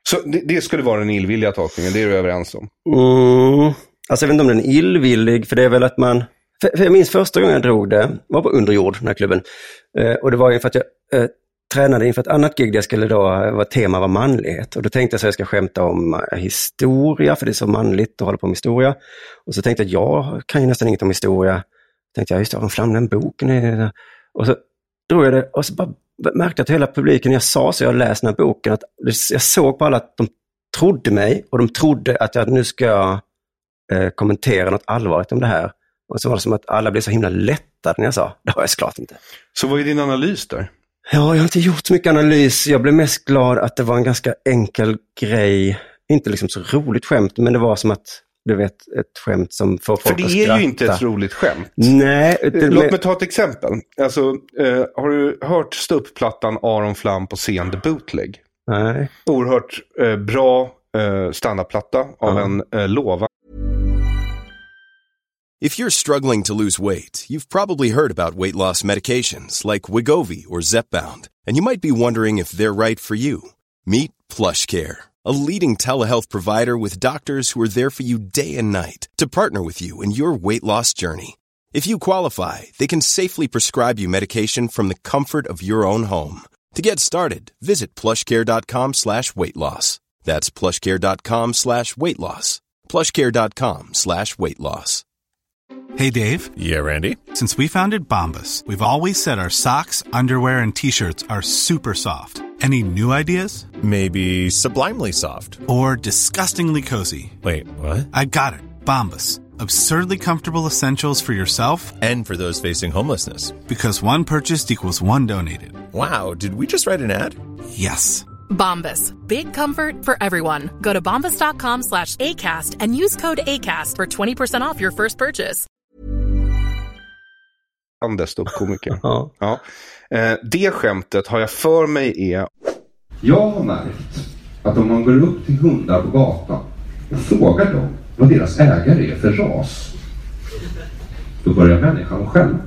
Så det, det skulle vara den illvilliga tolkningen, det är du överens om? Mm. Alltså jag vet inte om den är illvillig, för det är väl att man... För, för jag minns första gången jag drog det, var på Underjord, den här klubben. Eh, och det var ju för att jag eh, tränade inför ett annat gig där jag skulle då, var tema var manlighet. Och då tänkte jag så att jag ska skämta om eh, historia, för det är så manligt att hålla på med historia. Och så tänkte jag, jag kan ju nästan inget om historia. Tänkte jag, just det, Aron Flam, den boken är... Och så drog jag det, och så bara märkte att hela publiken, jag sa så jag läste den här boken, att jag såg på alla att de trodde mig, och de trodde att jag nu ska jag, eh, kommentera något allvarligt om det här. Och så var det som att alla blev så himla lättade när jag sa, det har jag såklart inte. Så vad är din analys där? Ja, jag har inte gjort så mycket analys. Jag blev mest glad att det var en ganska enkel grej. Inte liksom så roligt skämt, men det var som att, du vet, ett skämt som får folk att skratta. För det är ju inte ett roligt skämt. Nej. Det, Låt mig ta ett exempel. Alltså, eh, har du hört ståupplattan Aron Flam på scen The Bootleg? Nej. Oerhört eh, bra eh, standardplatta av Mm. en eh, lova. If you're struggling to lose weight, you've probably heard about weight loss medications like Wegovy or Zepbound, and you might be wondering if they're right for you. Meet PlushCare, a leading telehealth provider with doctors who are there for you day and night to partner with you in your weight loss journey. If you qualify, they can safely prescribe you medication from the comfort of your own home. To get started, visit plushcare.com slash weight loss. That's plushcare.com slash weight loss. plushcare.com slash weight loss. Hey, Dave. Yeah, Randy. Since we founded Bombas, we've always said our socks, underwear, and T-shirts are super soft. Any new ideas? Maybe sublimely soft. Or disgustingly cozy. Wait, what? I got it. Bombas. Absurdly comfortable essentials for yourself And for those facing homelessness. Because one purchased equals one donated. Wow, did we just write an ad? Yes. Bombas. Big comfort for everyone. Go to bombas.com slash ACAST and use code ACAST for twenty percent off your first purchase. Ståuppkomiker. Ja. Ja. Eh, det skämtet har jag för mig är... Jag har märkt att om man går upp till hundar på gatan och frågar dem vad deras ägare är för ras, då börjar människan själv.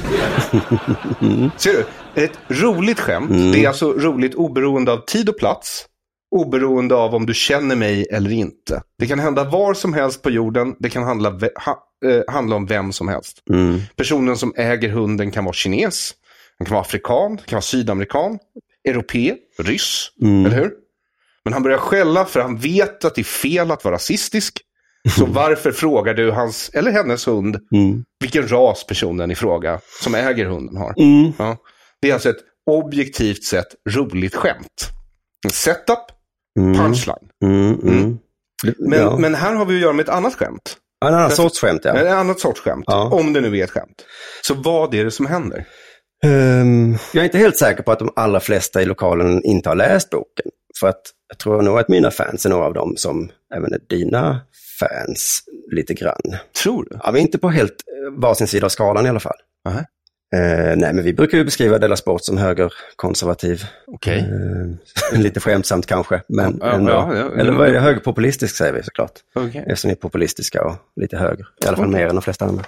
Ser du? Ett roligt skämt. Mm. Det är alltså roligt oberoende av tid och plats. Oberoende av om du känner mig eller inte. Det kan hända var som helst på jorden. Det kan handla, ha, eh, handla om vem som helst. Mm. Personen som äger hunden kan vara kines. Han kan vara afrikan. Kan vara sydamerikan. Europé. Ryss. Mm. Eller hur? Men han börjar skälla för han vet att det är fel att vara rasistisk. Så varför frågar du hans eller hennes hund Mm. vilken ras personen i fråga som äger hunden har? Mm. Ja. Det är alltså ett objektivt sett roligt skämt. En setup, Mm. punchline. Mm. Mm. Mm. Men, Ja. men här har vi att göra med ett annat skämt. En annan sorts skämt, ja. Ett annat sorts skämt. Ja. Om det nu är ett skämt. Så vad är det som händer? Um, jag är inte helt säker på att de allra flesta i lokalen inte har läst boken. För att jag tror nog att mina fans är några av dem som även är dina fans lite grann. Tror du? Ja, vi är inte på helt eh, varsin sida av skalan i alla fall. Aha. Uh, nej, men vi brukar ju beskriva Della Sport som högerkonservativ. Okej. Uh, lite skämtsamt kanske, men Ja, ja, ändå. ja, ja. Eller vad är det? Högerpopulistisk säger vi såklart. Okej. Eftersom vi är populistiska och lite höger. I alla fall Okej. mer än de flesta andra.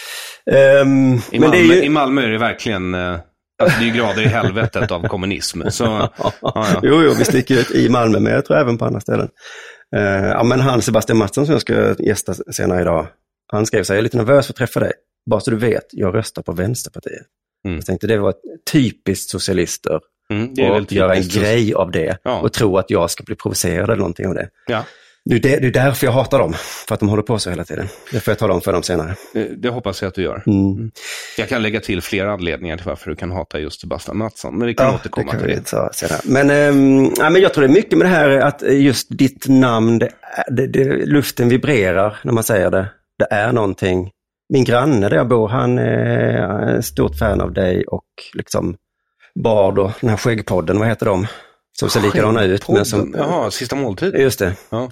Um, I, men Malmö, det är ju... I Malmö är det verkligen eh, alltså det är ju grader i helvetet av kommunism. Så, ja, ja. Jo, jo, vi sticker ut i Malmö, men jag tror även på andra ställen. Uh, ja, men han, Sebastian Mattsson, som jag ska gästa senare idag, han skrev så här: jag är lite nervös för att träffa dig. Bara så du vet, jag röstar på Vänsterpartiet. Mm. Jag tänkte det var typiskt socialister Mm, det är väl och göra en typiskt. grej av det Ja. och tro att jag ska bli provocerad eller någonting av det. Ja. Det är, det, det är därför jag hatar dem, för att de håller på så hela tiden. Det får jag tala om för dem senare. Det, det hoppas jag att du gör. Mm. Jag kan lägga till flera anledningar till varför du kan hata just Sebastian Mattsson. Men vi kan Ja, återkomma det kan till vi det. ta senare. Men, ähm, ja, men jag tror det är mycket med det här att just ditt namn, det, det, det, luften vibrerar när man säger det. Det är någonting. Min granne där jag bor, han är ett stort fan av dig och liksom Bard och den här skäggpodden, vad heter de? Som ser likadana ut. Men som, Jaha, sista måltid. just det. Ja,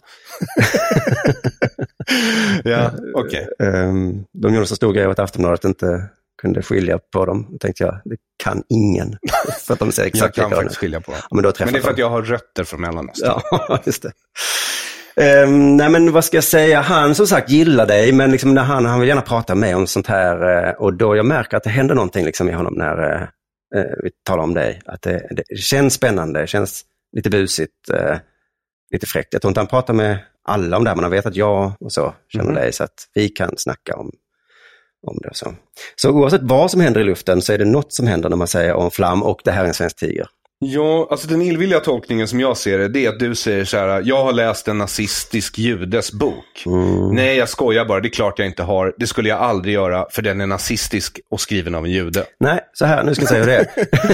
ja okej. Um, de gjorde så stor grej att Aftonbladet inte kunde skilja på dem. Då tänkte jag, det kan ingen. För att de ser Jag exakt kan likadana faktiskt ut. skilja på dem. Ja, men, då Men det är för de. att jag har rötter från Mellanöstern. Ja, just det. Um, nej men vad ska jag säga, han som sagt gillar dig, men liksom när han, han vill gärna prata med om sånt här uh, och då jag märker att det händer någonting liksom med honom när uh, uh, vi talar om dig. Att det, det känns spännande, det känns lite busigt. Uh, lite fräckt. Jag tror inte han pratar med alla om det här, men han vet att jag och så känner mm. dig, så att vi kan snacka om, om det och så. Så oavsett vad som händer i luften så är det något som händer när man säger om Flam och det här är en svensk tiger. Ja, alltså den illvilliga tolkningen som jag ser det, det är att du säger så här: jag har läst en nazistisk judes bok. Mm. Nej, jag skojar bara, det är klart jag inte har. Det skulle jag aldrig göra, för den är nazistisk och skriven av en jude. Nej, så här, nu ska jag säga det.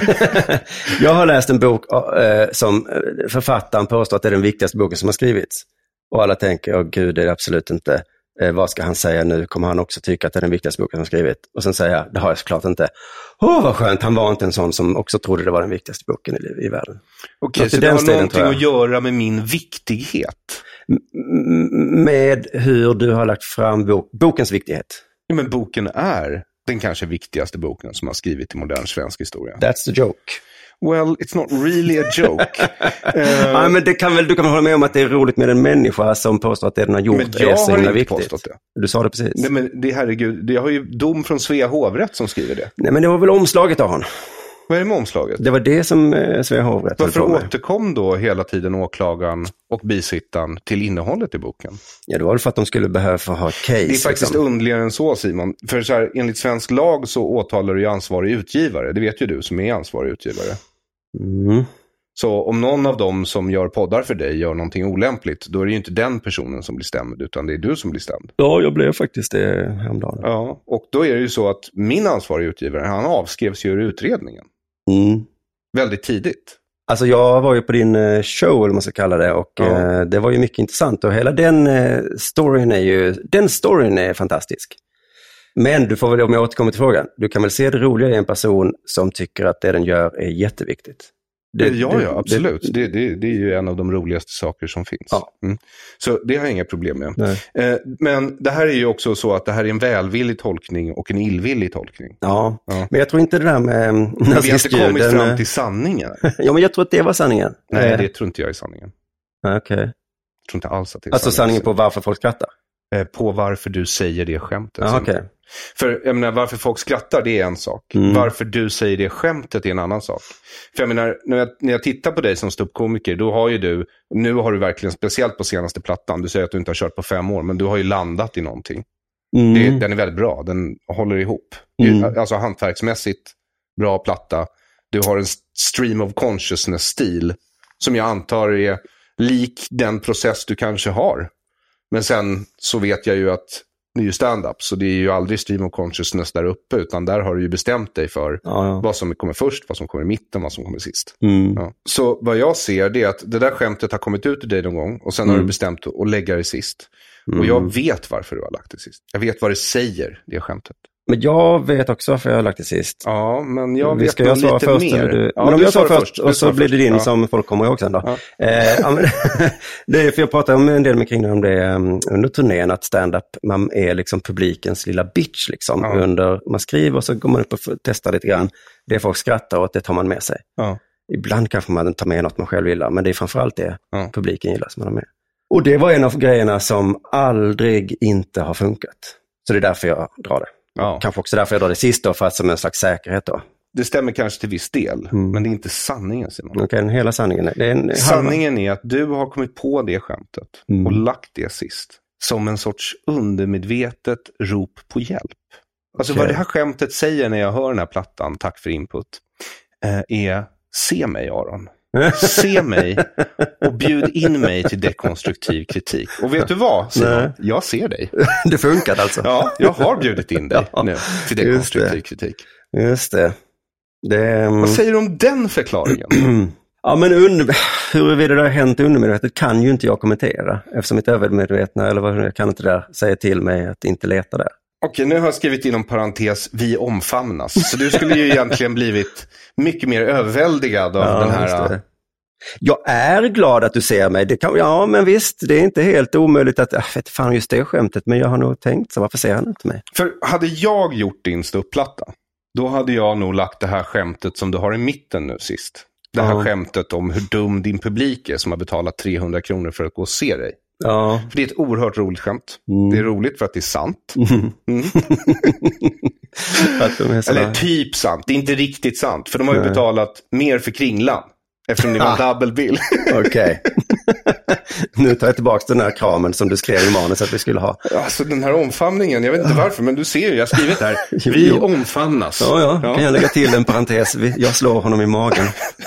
Jag har läst en bok äh, som författaren påstår att det är den viktigaste boken som har skrivits. Och alla tänker, åh gud, det är absolut inte. Eh, vad ska han säga nu? Kommer han också tycka att det är den viktigaste boken han skrivit? Och sen säger jag, det har jag såklart inte. Åh, oh, vad skönt, han var inte en sån som också trodde det var den viktigaste boken i, i världen. Okej, så, så det har stilen, någonting att göra med min viktighet? M- med hur du har lagt fram bok- bokens viktighet. Ja, men boken är den kanske viktigaste boken som har skrivit i modern svensk historia. That's the joke. Well, it's not really a joke. uh, ja, men det kan väl, du kan väl hålla med om att det är roligt med en människa som påstår att det den har gjort men jag är så himla himla viktigt. Viktigt. Det. Du sa det precis. Nej, men det, herregud, det har ju dom från Svea hovrätt som skriver det. Nej, men det var väl omslaget av honom. Vad är det med omslaget? Det var det som eh, Svea hovrätt. Varför återkom då hela tiden åklagaren och bisittaren till innehållet i boken? Ja, det var väl för att de skulle behöva ha ett case. Det är faktiskt liksom. underligare än så, Simon. För så här, enligt svensk lag så åtalar du ju ansvarig utgivare. Det vet ju du som är ansvarig utgivare. Mm. Så om någon av dem som gör poddar för dig gör någonting olämpligt, då är det ju inte den personen som blir stämd, utan det är du som blir stämd. Ja, jag blev faktiskt det häromdagen. Ja, och då är det ju så att min ansvarig utgivare, han avskrevs ju ur utredningen. Mm. Väldigt tidigt. Alltså jag var ju på din show, eller man ska kalla det, och ja. eh, det var ju mycket intressant. Och hela den eh, storyn är ju, den storyn är fantastisk. Men du får väl, om jag återkommer till frågan, du kan väl se det roliga i en person som tycker att det den gör är jätteviktigt. Det, ja, det, ja, absolut. Det, det, det är ju en av de roligaste saker som finns. Ja. Mm. Så det har jag inga problem med. Eh, men det här är ju också så att det här är en välvillig tolkning och en illvillig tolkning. Ja, ja. Men jag tror inte det där med... Men vi har inte kommit fram till sanningen. Ja, men jag tror att det var sanningen. Nej, eh. det tror inte jag är sanningen. Okej. Okay. Jag tror inte alls att det är alltså sanningen. sanningen på varför folk skrattar? Eh, på varför du säger det skämtet. Ja, okej. Okay. För jag menar, varför folk skrattar, det är en sak. Mm. Varför du säger det skämtet är en annan sak. För jag menar, när jag, när jag tittar på dig som ståuppkomiker, då har ju du, nu har du verkligen, speciellt på senaste plattan, du säger att du inte har kört på fem år, men du har ju landat i någonting. Mm. Det, den är väldigt bra, den håller ihop. Mm. Alltså hantverksmässigt, bra platta. Du har en stream of consciousness-stil som jag antar är lik den process du kanske har. Men sen så vet jag ju att det är ju stand-up, så det är ju aldrig stream of consciousness där uppe, utan där har du ju bestämt dig för ja, ja. vad som kommer först, vad som kommer i mitten, vad som kommer sist. Mm. Ja. Så vad jag ser, det är att det där skämtet har kommit ut i dig någon gång, och sen mm. har du bestämt att lägga det sist. Mm. Och jag vet varför du har lagt det sist. Jag vet vad det säger, det skämtet. Men jag vet också varför jag har lagt det sist. Ja, men jag vi vet ska jag lite först, mer. Du... Ja, men om jag jag svarar först, först och så blir det din ja. som folk kommer ihåg sen då. Ja. Eh, ja, men, det är för jag pratar om en del med kring om det um, under turnén, att stand-up, man är liksom publikens lilla bitch liksom. Ja. Under, man skriver och så går man upp och testar lite grann. Det folk skrattar åt, det tar man med sig. Ja. Ibland kanske man tar med något man själv gillar, men det är framförallt det ja. publiken gillar som man har med. Och det var en av grejerna som aldrig inte har funkat. Så det är därför jag drar det. Ja. Kanske också därför jag drar det sist då, för att som en slags säkerhet då. Det stämmer kanske till viss del, mm. men det är inte sanningen. Okej, okay, hela sanningen. Det är en sanningen är att du har kommit på det skämtet mm. och lagt det sist. Som en sorts undermedvetet rop på hjälp. Alltså okay. vad det här skämtet säger när jag hör den här plattan, tack för input, är: se mig, Aron. Se mig och bjud in mig till dekonstruktiv kritik. Och vet du vad? Simon? Jag ser dig. Det funkar alltså. Ja, jag har bjudit in dig ja, nu till dekonstruktiv just kritik. Just det. det um... Vad säger du om den förklaringen? Ja, men under... huruvida det har hänt undermedvetet kan ju inte jag kommentera. Eftersom mitt övermedvetna, eller vad jag kan inte där, säga till mig att inte leta där. Okej, nu har jag skrivit inom parentes, vi omfamnas. Så du skulle ju egentligen blivit mycket mer överväldigad av ja, den här... Jag är glad att du ser mig. Det kan, ja, men visst, det är inte helt omöjligt att... Jag vet fan just det skämtet, men jag har nog tänkt så. Varför ser han inte mig? För hade jag gjort din ståuppplatta, då hade jag nog lagt det här skämtet som du har i mitten nu sist. Det här ja. skämtet om hur dum din publik är som har betalat trehundra kronor för att gå och se dig. Ja. För det är ett oerhört roligt skämt. Mm. Det är roligt för att det är sant. Mm. Mm. att de är Eller typ sant. Det är inte riktigt sant. För de har ju Nej. betalat mer för Kringlan. Eftersom det var en double bill. Okej. Nu tar jag tillbaka den här kramen som du skrev i manus att vi skulle ha. Alltså den här omfamningen, jag vet inte varför, men du ser ju, jag har skrivit här. Vi omfamnas. Ja, ja, ja. Kan jag lägga till en parentes. Jag slår honom i magen.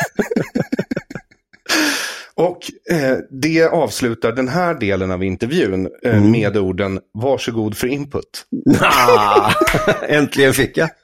Och eh, det avslutar den här delen av intervjun eh, mm. med orden varsågod för input. Ah, äntligen fick jag.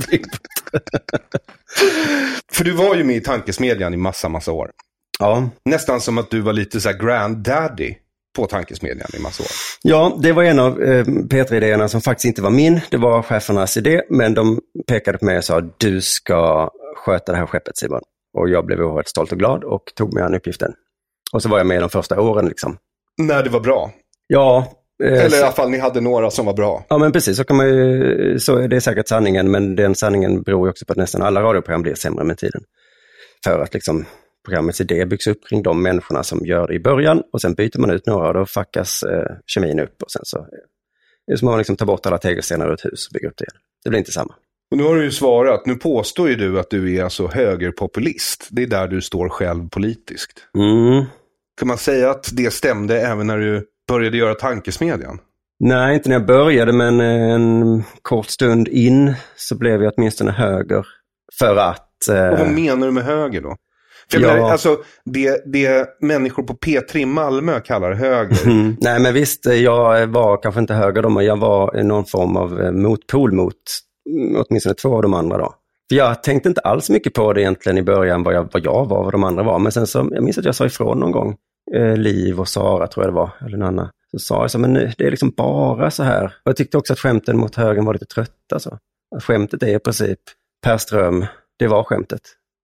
För du var ju med i Tankesmedjan i massa, massa år. Ja. Nästan som att du var lite så här granddaddy på Tankesmedjan i massa år. Ja, det var en av eh, P tre-idéerna som faktiskt inte var min. Det var chefernas idé, men de pekade på mig och sa du ska sköta det här skeppet, Simon. Och jag blev oerhört stolt och glad och tog mig an uppgiften. Och så var jag med de första åren liksom. När det var bra? Ja. Eh, Eller i alla fall ni hade några som var bra. Ja, men precis. Så, kan man ju, så är det säkert sanningen, men den sanningen beror ju också på att nästan alla radioprogram blir sämre med tiden. För att liksom programmets idé byggs upp kring de människorna som gör det i början och sen byter man ut några och då fuckas eh, kemin upp och sen så är det som att man liksom tar bort alla tegelstenar ur ett hus och bygger upp det igen. Det blir inte samma. Och nu har du ju svarat, nu påstår ju du att du är alltså högerpopulist. Det är där du står själv politiskt. Mm. Kan man säga att det stämde även när du började göra Tankesmedjan? Nej, inte när jag började, men en kort stund in så blev jag åtminstone höger för att... Eh... Och vad menar du med höger då? För jag ja. menar, alltså, det, det människor på P tre i Malmö kallar höger. Mm. Nej, men visst, jag var kanske inte höger då, men jag var någon form av motpol mot åtminstone två av de andra då. För jag tänkte inte alls mycket på det egentligen i början, vad jag, vad jag var och vad de andra var. Men sen så, jag minns att jag sa ifrån någon gång, eh, Liv och Sara tror jag det var, eller Nanna. Så sa jag så, men det är liksom bara så här. Och jag tyckte också att skämten mot högern var lite trötta. Så. Att skämtet är i princip Per Ström, det var skämtet.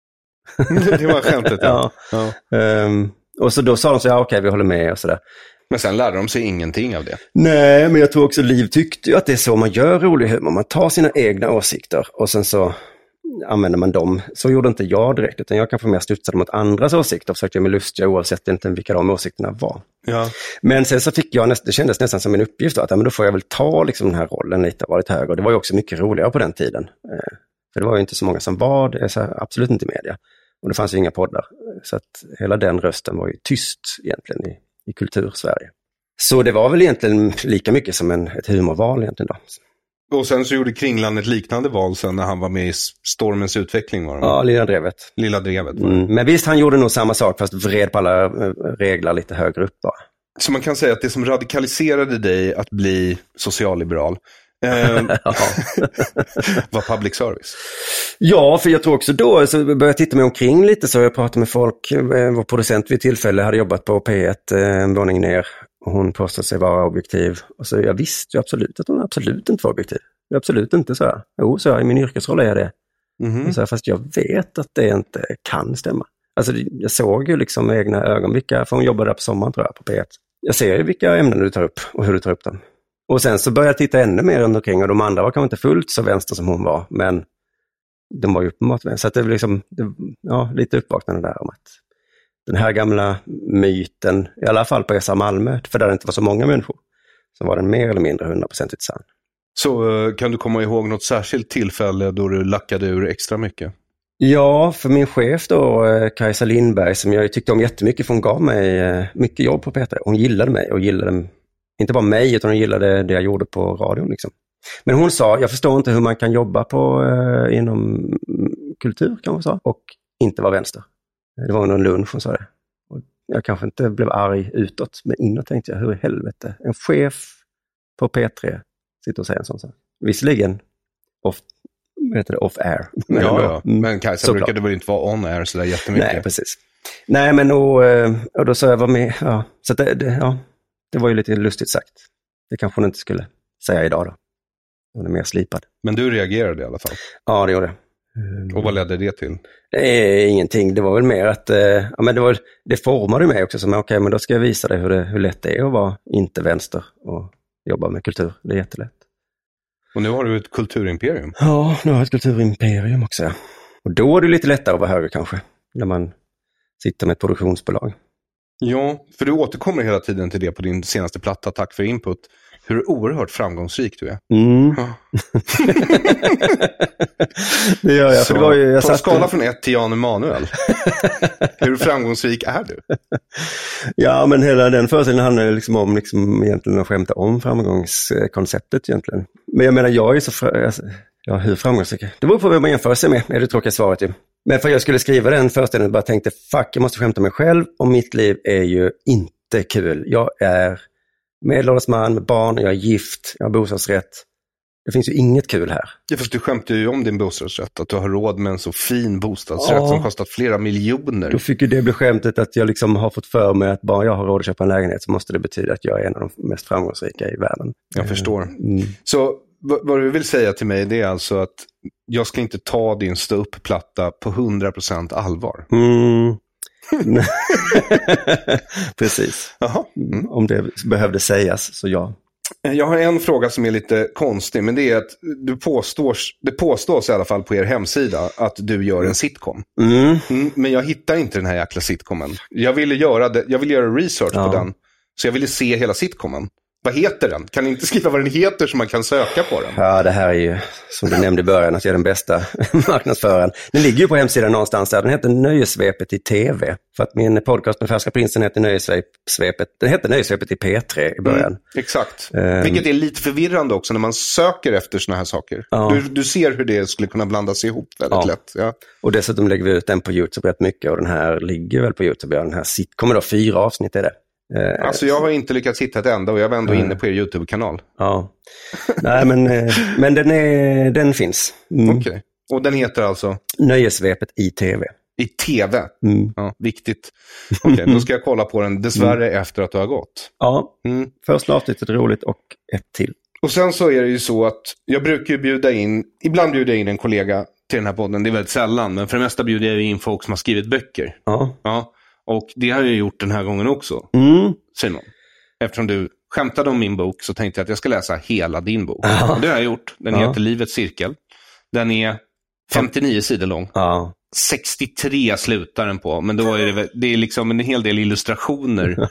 Det var skämtet, ja. ja. ja. Um, och så då sa de så, ja okej, vi håller med och sådär. Men sen lärde de sig ingenting av det. Nej, men jag tror också Liv tyckte ju att det är så man gör rolig humor. Man tar sina egna åsikter och sen så använder man dem. Så gjorde inte jag direkt, utan jag kanske mer studsade mot andras åsikter och försökte mig lustiga oavsett inte vilka de åsikterna var. Ja. Men sen så fick jag, näst, det kändes nästan som en uppgift då, att ja, men då får jag väl ta liksom den här rollen lite och vara lite högre. Och det var ju också mycket roligare på den tiden. Eh, för det var ju inte så många som var det, så här, absolut inte i media. Och det fanns ju inga poddar. Så att hela den rösten var ju tyst egentligen i, i kultur-Sverige. Så det var väl egentligen lika mycket som en, ett humorval egentligen då. Och sen så gjorde Kringland ett liknande val sen när han var med i Stormens utveckling. Var det? Ja, Lilla Drevet. Lilla Drevet. Mm, men visst, han gjorde nog samma sak fast vred på alla regler lite högre upp bara. Så man kan säga att det som radikaliserade dig att bli socialliberal eh, var public service. Ja, för jag tror också då så började jag titta mig omkring lite så jag pratade med folk. Vår producent vid tillfälle hade jobbat på P ett en våning ner. Och hon påstod sig vara objektiv. Och så jag visste ju absolut att hon absolut inte var objektiv. Absolut inte, så här. Jo, så här, i min yrkesroll är det. Mm-hmm. Så här, fast jag vet att det inte kan stämma. Alltså jag såg ju liksom med egna ögon vilka, för hon jobbade där på sommaren tror jag på P ett. Jag ser ju vilka ämnen du tar upp och hur du tar upp dem. Och sen så började jag titta ännu mer runt omkring och de andra var kanske inte fullt så vänster som hon var. Men de var ju uppenbart vänster. Så att det var liksom, det, ja, lite uppvaknande där om att den här gamla myten, i alla fall på S A Malmö, för där det inte var så många människor, så var den mer eller mindre hundraprocentigt sann. Så kan du komma ihåg något särskilt tillfälle då du lackade ur extra mycket? Ja, för min chef då, Kajsa Lindberg, som jag tyckte om jättemycket, för hon gav mig mycket jobb på P tre. Hon gillade mig och gillade, inte bara mig, utan hon gillade det jag gjorde på radion liksom. Men hon sa, jag förstår inte hur man kan jobba på, eh, inom kultur kan man säga, och inte vara vänster. Det var någon lunch hon sa det. Och jag kanske inte blev arg utåt, men inåt tänkte jag, hur i helvete? En chef på P tre sitter och säger en sån sak. Visserligen off, vad heter det, off air. Men, ja, ja. men Kajsa brukade väl inte vara on air så där jättemycket. Nej, precis. Nej, men och, och då sa jag var med. Ja. Så det, det, ja, det var ju lite lustigt sagt. Det kanske hon inte skulle säga idag då. Hon är mer slipad. Men du reagerade i alla fall? Ja, det gjorde jag. Och vad ledde det till? Det är ingenting. Det var väl mer att eh, ja, men det, var, det formade mig också som okej, okay, men då ska jag visa dig hur, det, hur lätt det är att vara inte vänster och jobba med kultur. Det är jättelätt. Och nu har du ett kulturimperium. Ja, nu har jag ett kulturimperium också. Ja. Och då är det lite lättare att vara höger kanske. När man sitter med ett produktionsbolag. Ja, för du återkommer hela tiden till det på din senaste platta, Tack för input. hur oerhört framgångsrik du är. Mm. Ja. Det gör jag. Så, för det var ju, jag på en satt... skala från ett till Jan Emanuel. Hur framgångsrik är du? Ja, men hela den föreställningen handlar liksom om liksom, egentligen att skämta om framgångskonceptet egentligen. Men jag menar, jag är så... Fra... Ja, hur framgångsrik? Det beror på vad man jämför sig med, är det tråkiga svaret ju. Men för jag skulle skriva den föreställningen bara tänkte, fuck, jag måste skämta mig själv och mitt liv är ju inte kul. Jag är medelålders man med barn, jag är gift, jag har bostadsrätt. Det finns ju inget kul här. Ja, fast du skämtar ju om din bostadsrätt, att du har råd med en så fin bostadsrätt ja. som kostat flera miljoner. Då fick ju det bli skämtet att jag liksom har fått för mig att bara jag har råd att köpa en lägenhet så måste det betyda att jag är en av de mest framgångsrika i världen. Jag förstår. Mm. Så v- vad du vill säga till mig, det är alltså att jag ska inte ta din stå-upp-platta på hundra procent allvar. Mm. Precis. Jaha. Mm. Om det behövde sägas, så ja. Jag har en fråga som är lite konstig, men det är att du påstår, det påstås i alla fall på er hemsida att du gör en sitcom. Mm. Mm, men jag hittar inte den här jäkla sitcomen. Jag ville göra, det, jag ville göra research ja. på den, så jag ville se hela sitcomen. Vad heter den? Kan ni inte skriva vad den heter så man kan söka på den? Ja, det här är ju, som du nämnde i början, att jag är den bästa marknadsföraren. Den ligger ju på hemsidan någonstans där. Den heter Nöjesvepet i tv. För att min podcast med Färska Prinsen heter Nöjesvepet. Den heter Nöjesvepet i P tre i början. Mm, exakt. Um, Vilket är lite förvirrande också när man söker efter såna här saker. Ja. Du, du ser hur det skulle kunna blandas ihop väldigt ja. lätt. Ja. Och dessutom lägger vi ut den på YouTube rätt mycket. Och den här ligger väl på YouTube. Den här kommer då fyra avsnitt är det. Alltså jag har inte lyckats hitta ett enda och jag var ändå mm. inne på er YouTube-kanal. Ja, nej men, men den, är, den finns. Mm. Okej, okay. Och den heter alltså? Nöjesvepet i tv. I tv? Mm. Ja, viktigt. Okej, okay, då ska jag kolla på den dessvärre mm. efter att du har gått. Ja, mm. första avsnittet är roligt och ett till. Och sen så är det ju så att jag brukar ju bjuda in, ibland bjuder jag in en kollega till den här podden, det är väldigt sällan, men för det mesta bjuder jag in folk som har skrivit böcker. Ja. Ja. Och det har jag gjort den här gången också, mm. Simon. Eftersom du skämtade om min bok så tänkte jag att jag ska läsa hela din bok. Ja. Och det har jag gjort. Den ja. heter Livets cirkel. Den är femtionio sidor lång. Ja. sextiotre slutar den på. Men då är det, det är liksom en hel del illustrationer.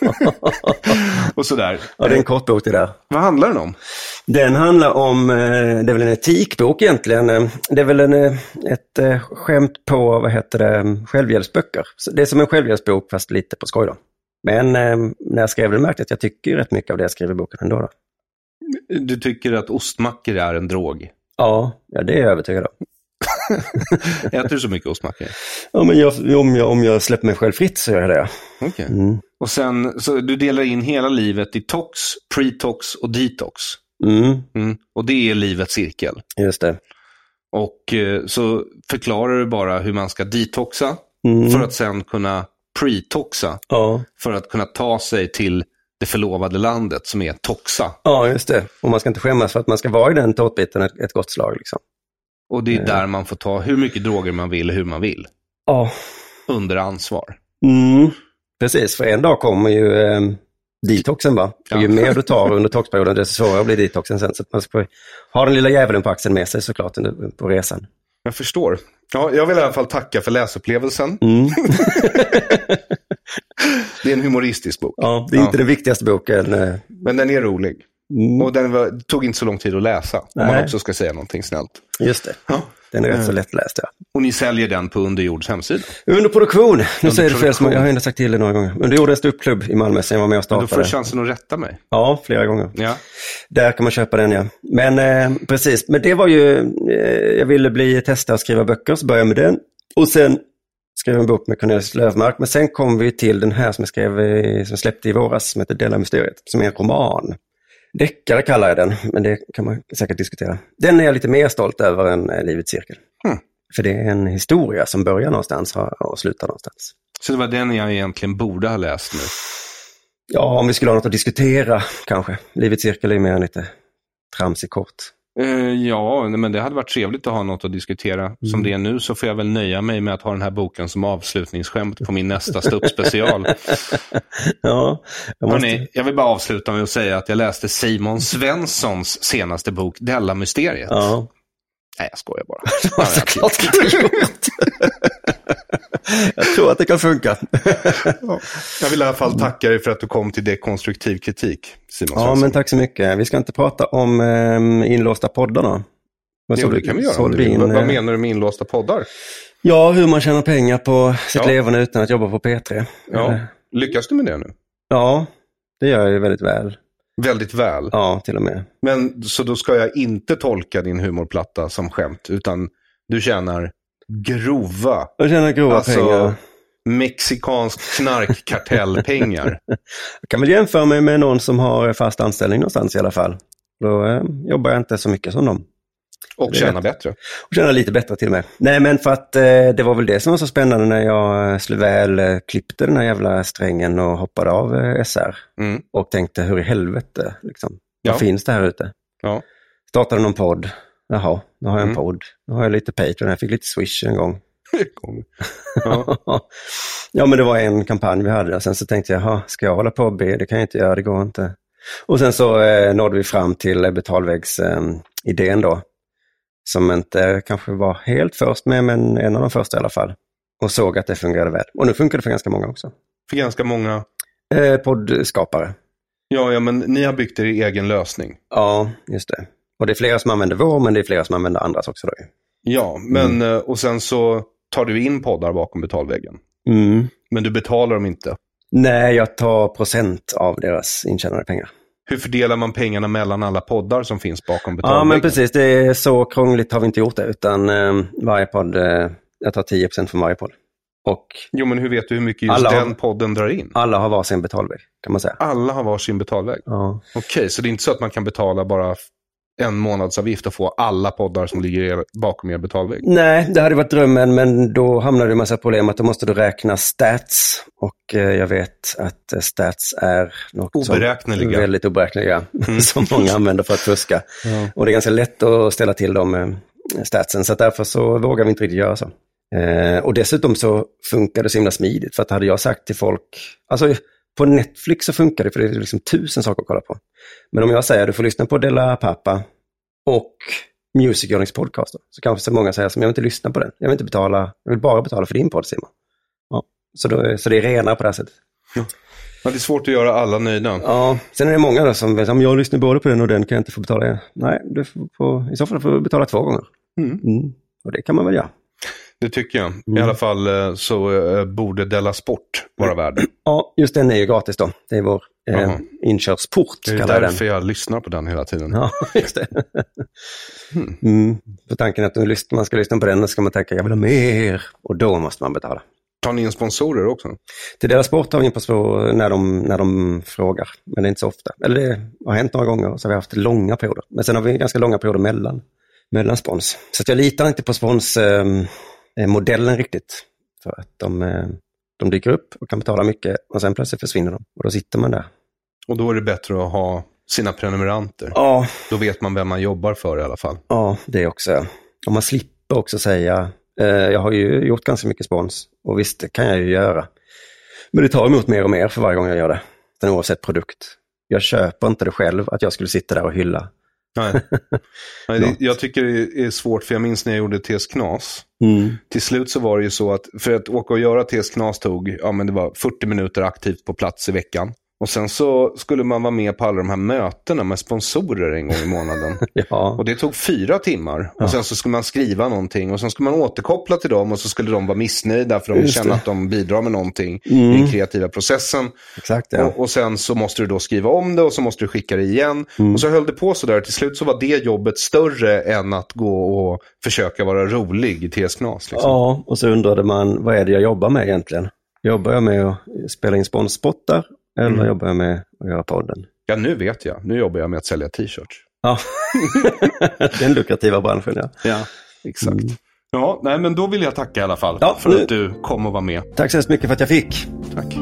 Och sådär. Ja, det är en kort bok det där. Vad handlar den om? Den handlar om, det är väl en etikbok egentligen. Det är väl en, ett skämt på, vad heter det, självhjälpsböcker. Det är som en självhjälpsbok fast lite på skoj då. Men när jag skrev det märkte att jag tycker rätt mycket av det jag skrev i boken ändå då. Du tycker att ostmackor är en drog? Ja, ja det är jag övertygad om. Äter du så mycket ostmackor? Ja, men jag, om, jag, om jag släpper mig själv fritt så gör jag det. Okej. Okay. Mm. Och sen, så du delar in hela livet i tox, pre-tox och detox. Mm. Mm. Och det är livets cirkel. Just det. Och eh, så förklarar du bara hur man ska detoxa mm. för att sen kunna pre-toxa. Ja. För att kunna ta sig till det förlovade landet som är toxa. Ja, just det. Och man ska inte skämmas för att man ska vara i den tårtbiten ett, ett gott slag liksom. Och det är där man får ta hur mycket droger man vill och hur man vill. Ja. Under ansvar. Mm. Precis, för en dag kommer ju eh, detoxen va? Ja. Och ju mer du tar under toxperioden desto svårare blir detoxen sen. Så att man ska ha den lilla jäveln på axeln med sig såklart på resan. Jag förstår. Ja, jag vill i alla fall tacka för läsupplevelsen. Mm. Det är en humoristisk bok. Ja, det är ja. inte den viktigaste boken. Men den är rolig. Mm. Och den var, tog inte så lång tid att läsa. Nej. Om man också ska säga någonting snällt. Just det. Ja. Den är rätt så lättläst, ja. Och ni säljer den på Underjords hemsida? Under produktion. Nu Under säger du fel som jag har ändå sagt till det några gånger. Underjord är en ståuppklubb i Malmö sen jag var med och startade. Men då får du chansen att rätta mig. Ja, flera gånger. Ja. Där kan man köpa den, ja. Men eh, precis, men det var ju, eh, jag ville bli testad att skriva böcker, så började jag med den. Och sen skrev jag en bok med Cornelis Löfmark. Men sen kom vi till den här som jag skrev, som jag släppte i våras, som heter Dela Mysteriet, som är en roman. Deckare kallar jag den, men det kan man säkert diskutera. Den är jag lite mer stolt över än eh, Livets cirkel. Hmm. För det är en historia som börjar någonstans och slutar någonstans. Så det var den jag egentligen borde ha läst nu? Ja, om vi skulle ha något att diskutera kanske. Livets cirkel är mer lite tramsig kort. Uh, ja, men det hade varit trevligt att ha något att diskutera. Mm. Som det är nu så får jag väl nöja mig med att ha den här boken som avslutningsskämt på min nästa ståuppspecial. Ja, jag, måste... Hörrni, jag vill bara avsluta med att säga att jag läste Simon Svenssons senaste bok, Della Mysteriet. Ja. Nej, jag skojar bara. Ja, såklart inte gjort. Jag tror att det kan funka. Jag vill i alla fall tacka dig för att du kom till dekonstruktiv kritik, Simon Svensson. Ja, men tack så mycket. Vi ska inte prata om um, inlåsta poddar då. Jo, det kan vi göra. Du din, vad, vad menar du med inlåsta poddar? Ja, hur man tjänar pengar på sitt ja. levande utan att jobba på P tre. Ja. Eller? Lyckas du med det nu? Ja, det gör jag ju väldigt väl. Väldigt väl? Ja, till och med. Men så då ska jag inte tolka din humorplatta som skämt, utan du tjänar grova... Jag tjänar grova alltså, pengar. Mexikansk knarkkartellpengar. Jag kan väl jämföra mig med någon som har fast anställning någonstans i alla fall. Då eh, jobbar jag inte så mycket som dem. Och tjänar bättre. Och tjänar lite bättre till och med. Nej, men för att eh, det var väl det som var så spännande när jag eh, väl eh, klippte den här jävla strängen och hoppade av eh, S R. Mm. Och tänkte, hur i helvete liksom. Ja. Vad finns det här ute? Ja. Startade någon podd. Jaha, nu har jag en Mm. podd. Nu har jag lite Patreon. Jag fick lite Swish en gång. Ja. Ja, men det var en kampanj vi hade. Och sen så tänkte jag, jaha, ska jag hålla på och be? Det kan jag inte göra, det går inte. Och sen så eh, nådde vi fram till betalvägsidén eh, då. Som inte kanske var helt först med, men en av de första i alla fall. Och såg att det fungerade väl. Och nu funkar det för ganska många också. För ganska många? Eh, poddskapare. Ja, ja, men ni har byggt er egen lösning. Ja, just det. Och det är flera som använder vår, men det är flera som använder andras också då. Ja, men Mm. och sen så tar du in poddar bakom betalväggen. Mm. Men du betalar dem inte. Nej, jag tar procent av deras intjänade pengar. Hur fördelar man pengarna mellan alla poddar som finns bakom betalväggen? Ja, men precis. Det är så krångligt har vi inte gjort det. Utan eh, varje podd, eh, jag tar tio procent från varje podd. Och jo, men hur vet du hur mycket just alla den har, podden drar in? Alla har var sin betalväg, kan man säga. Alla har var sin betalväg? Ja. Okej, så det är inte så att man kan betala bara en månadsavgift och få alla poddar som ligger bakom er betalvägg? Nej, det hade varit drömmen, men då hamnar det en massa problem att då måste du räkna stats. Och eh, jag vet att eh, stats är något oberäkneliga. Som, väldigt oberäkneliga, mm. som många använder för att fuska. Ja. Och det är ganska lätt att ställa till de eh, statsen, så att därför så vågar vi inte riktigt göra så. Eh, och dessutom så funkar det så himla smidigt, för att hade jag sagt till folk, alltså på Netflix så funkar det, för det är liksom tusen saker att kolla på. Men om jag säger att du får lyssna på Della Pappa och Music Journeys podcast, så kanske så många säger som jag vill inte lyssna på den. Jag vill inte betala, jag vill bara betala för din podd, Simon. Ja, så, då, så det är renare på det här sättet. Ja. Men det är svårt att göra alla nöjda. Ja, sen är det många då som om jag lyssnar både på den och den kan jag inte få betala. Nej, du får på, i så fall får du betala två gånger. Mm. Mm. Och det kan man väl göra. Det tycker jag. Mm. I alla fall så uh, borde Della Sport vara värd. Ja, just den är ju gratis då. Det är vår eh, inkörsport. Det är därför jag lyssnar på den hela tiden. Ja, just det. mm. Mm. För tanken att man ska lyssna på den och ska man tänka jag vill ha mer. Och då måste man betala. Tar ni in sponsorer också? Till Della Sport har vi in på sponsorer när de, när de frågar. Men det är inte så ofta. Eller det har hänt några gånger så har vi haft långa perioder. Men sen har vi ganska långa perioder mellan, mellan spons. Så att jag litar inte på spons... Eh, modellen riktigt, för att de, de dyker upp och kan betala mycket och sen plötsligt försvinner de och då sitter man där. Och då är det bättre att ha sina prenumeranter. Ja. Då vet man vem man jobbar för i alla fall. Ja, det är också. Och man slipper också säga, eh, jag har ju gjort ganska mycket spons och visst, det kan jag ju göra. Men det tar emot mer och mer för varje gång jag gör det. Den oavsett produkt. Jag köper inte det själv att jag skulle sitta där och hylla. Nej. Nej, det, jag tycker det är svårt, för jag minns när jag gjorde T S Knas. Mm. Till slut så var det ju så att för att åka och göra T S Knas tog, ja men det var fyrtio minuter aktivt på plats i veckan. Och sen så skulle man vara med på alla de här mötena med sponsorer en gång i månaden. Ja. Och det tog fyra timmar. Ja. Och sen så skulle man skriva någonting. Och sen skulle man återkoppla till dem. Och så skulle de vara missnöjda för de Just känner det. att de bidrar med någonting Mm. i den kreativa processen. Exakt, ja. Och, och sen så måste du då skriva om det. Och så måste du skicka det igen. Mm. Och så höll det på så där. Till slut så var det jobbet större än att gå och försöka vara rolig i T S Knas. Liksom. Ja, och så undrade man, vad är det jag jobbar med egentligen? Jobbar jag med att spela in sponsspottar? Eller Mm. jobbar jag med att göra podden? Ja, nu vet jag. Nu jobbar jag med att sälja t-shirts. Ja, den lukrativa branschen, ja. Ja, exakt. Mm. Ja, nej, men då vill jag tacka i alla fall ja, för nu... att du kom och var med. Tack så hemskt mycket för att jag fick. Tack.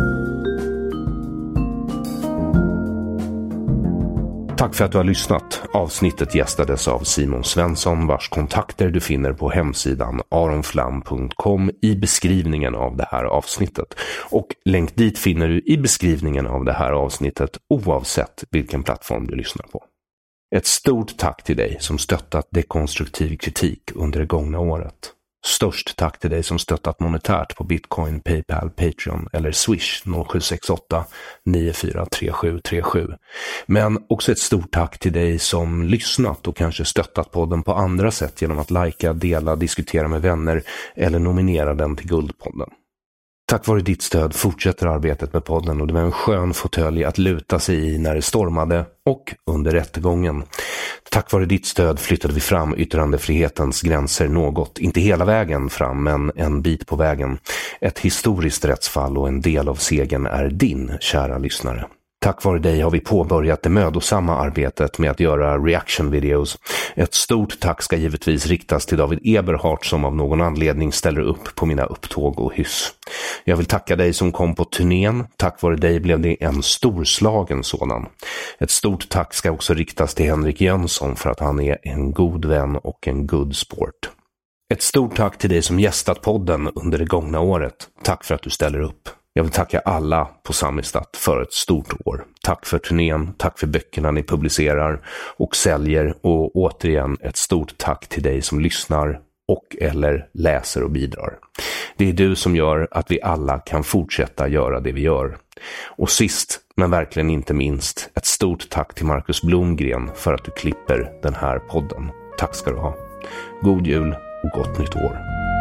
Tack för att du har lyssnat. Avsnittet gästades av Simon Svensson, vars kontakter du finner på hemsidan aronflam punkt com i beskrivningen av det här avsnittet. Och länk dit finner du i beskrivningen av det här avsnittet oavsett vilken plattform du lyssnar på. Ett stort tack till dig som stöttat dekonstruktiv kritik under det gångna året. Störst tack till dig som stöttat monetärt på Bitcoin, Paypal, Patreon eller Swish noll sju sex åtta nio fyra tre sju tre sju. Men också ett stort tack till dig som lyssnat och kanske stöttat podden på andra sätt genom att lajka, dela, diskutera med vänner eller nominera den till Guldpodden. Tack vare ditt stöd fortsätter arbetet med podden och det var en skön fåtölj att luta sig i när det stormade och under rättegången. Tack vare ditt stöd flyttade vi fram yttrandefrihetens gränser något, inte hela vägen fram men en bit på vägen. Ett historiskt rättsfall och en del av segern är din, kära lyssnare. Tack vare dig har vi påbörjat det mödosamma arbetet med att göra reaction videos. Ett stort tack ska givetvis riktas till David Eberhardt som av någon anledning ställer upp på mina upptåg och hyss. Jag vill tacka dig som kom på turnén. Tack vare dig blev det en storslagen sådan. Ett stort tack ska också riktas till Henrik Jönsson för att han är en god vän och en good sport. Ett stort tack till dig som gästat podden under det gångna året. Tack för att du ställer upp. Jag vill tacka alla på Samistat för ett stort år. Tack för turnén, tack för böckerna ni publicerar och säljer och återigen ett stort tack till dig som lyssnar och eller läser och bidrar. Det är du som gör att vi alla kan fortsätta göra det vi gör. Och sist, men verkligen inte minst, ett stort tack till Marcus Blomgren för att du klipper den här podden. Tack ska du ha. God jul och gott nytt år.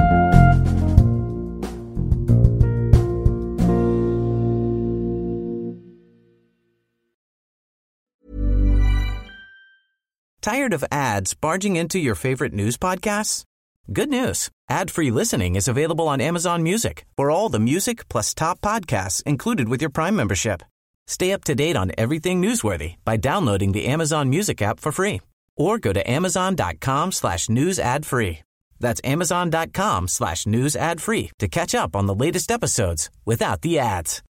Tired of ads barging into your favorite news podcasts? Good news. Ad-free listening is available on Amazon Music for all the music plus top podcasts included with your Prime membership. Stay up to date on everything newsworthy by downloading the Amazon Music app for free or go to amazon.com slash news ad free. That's amazon.com slash news ad free to catch up on the latest episodes without the ads.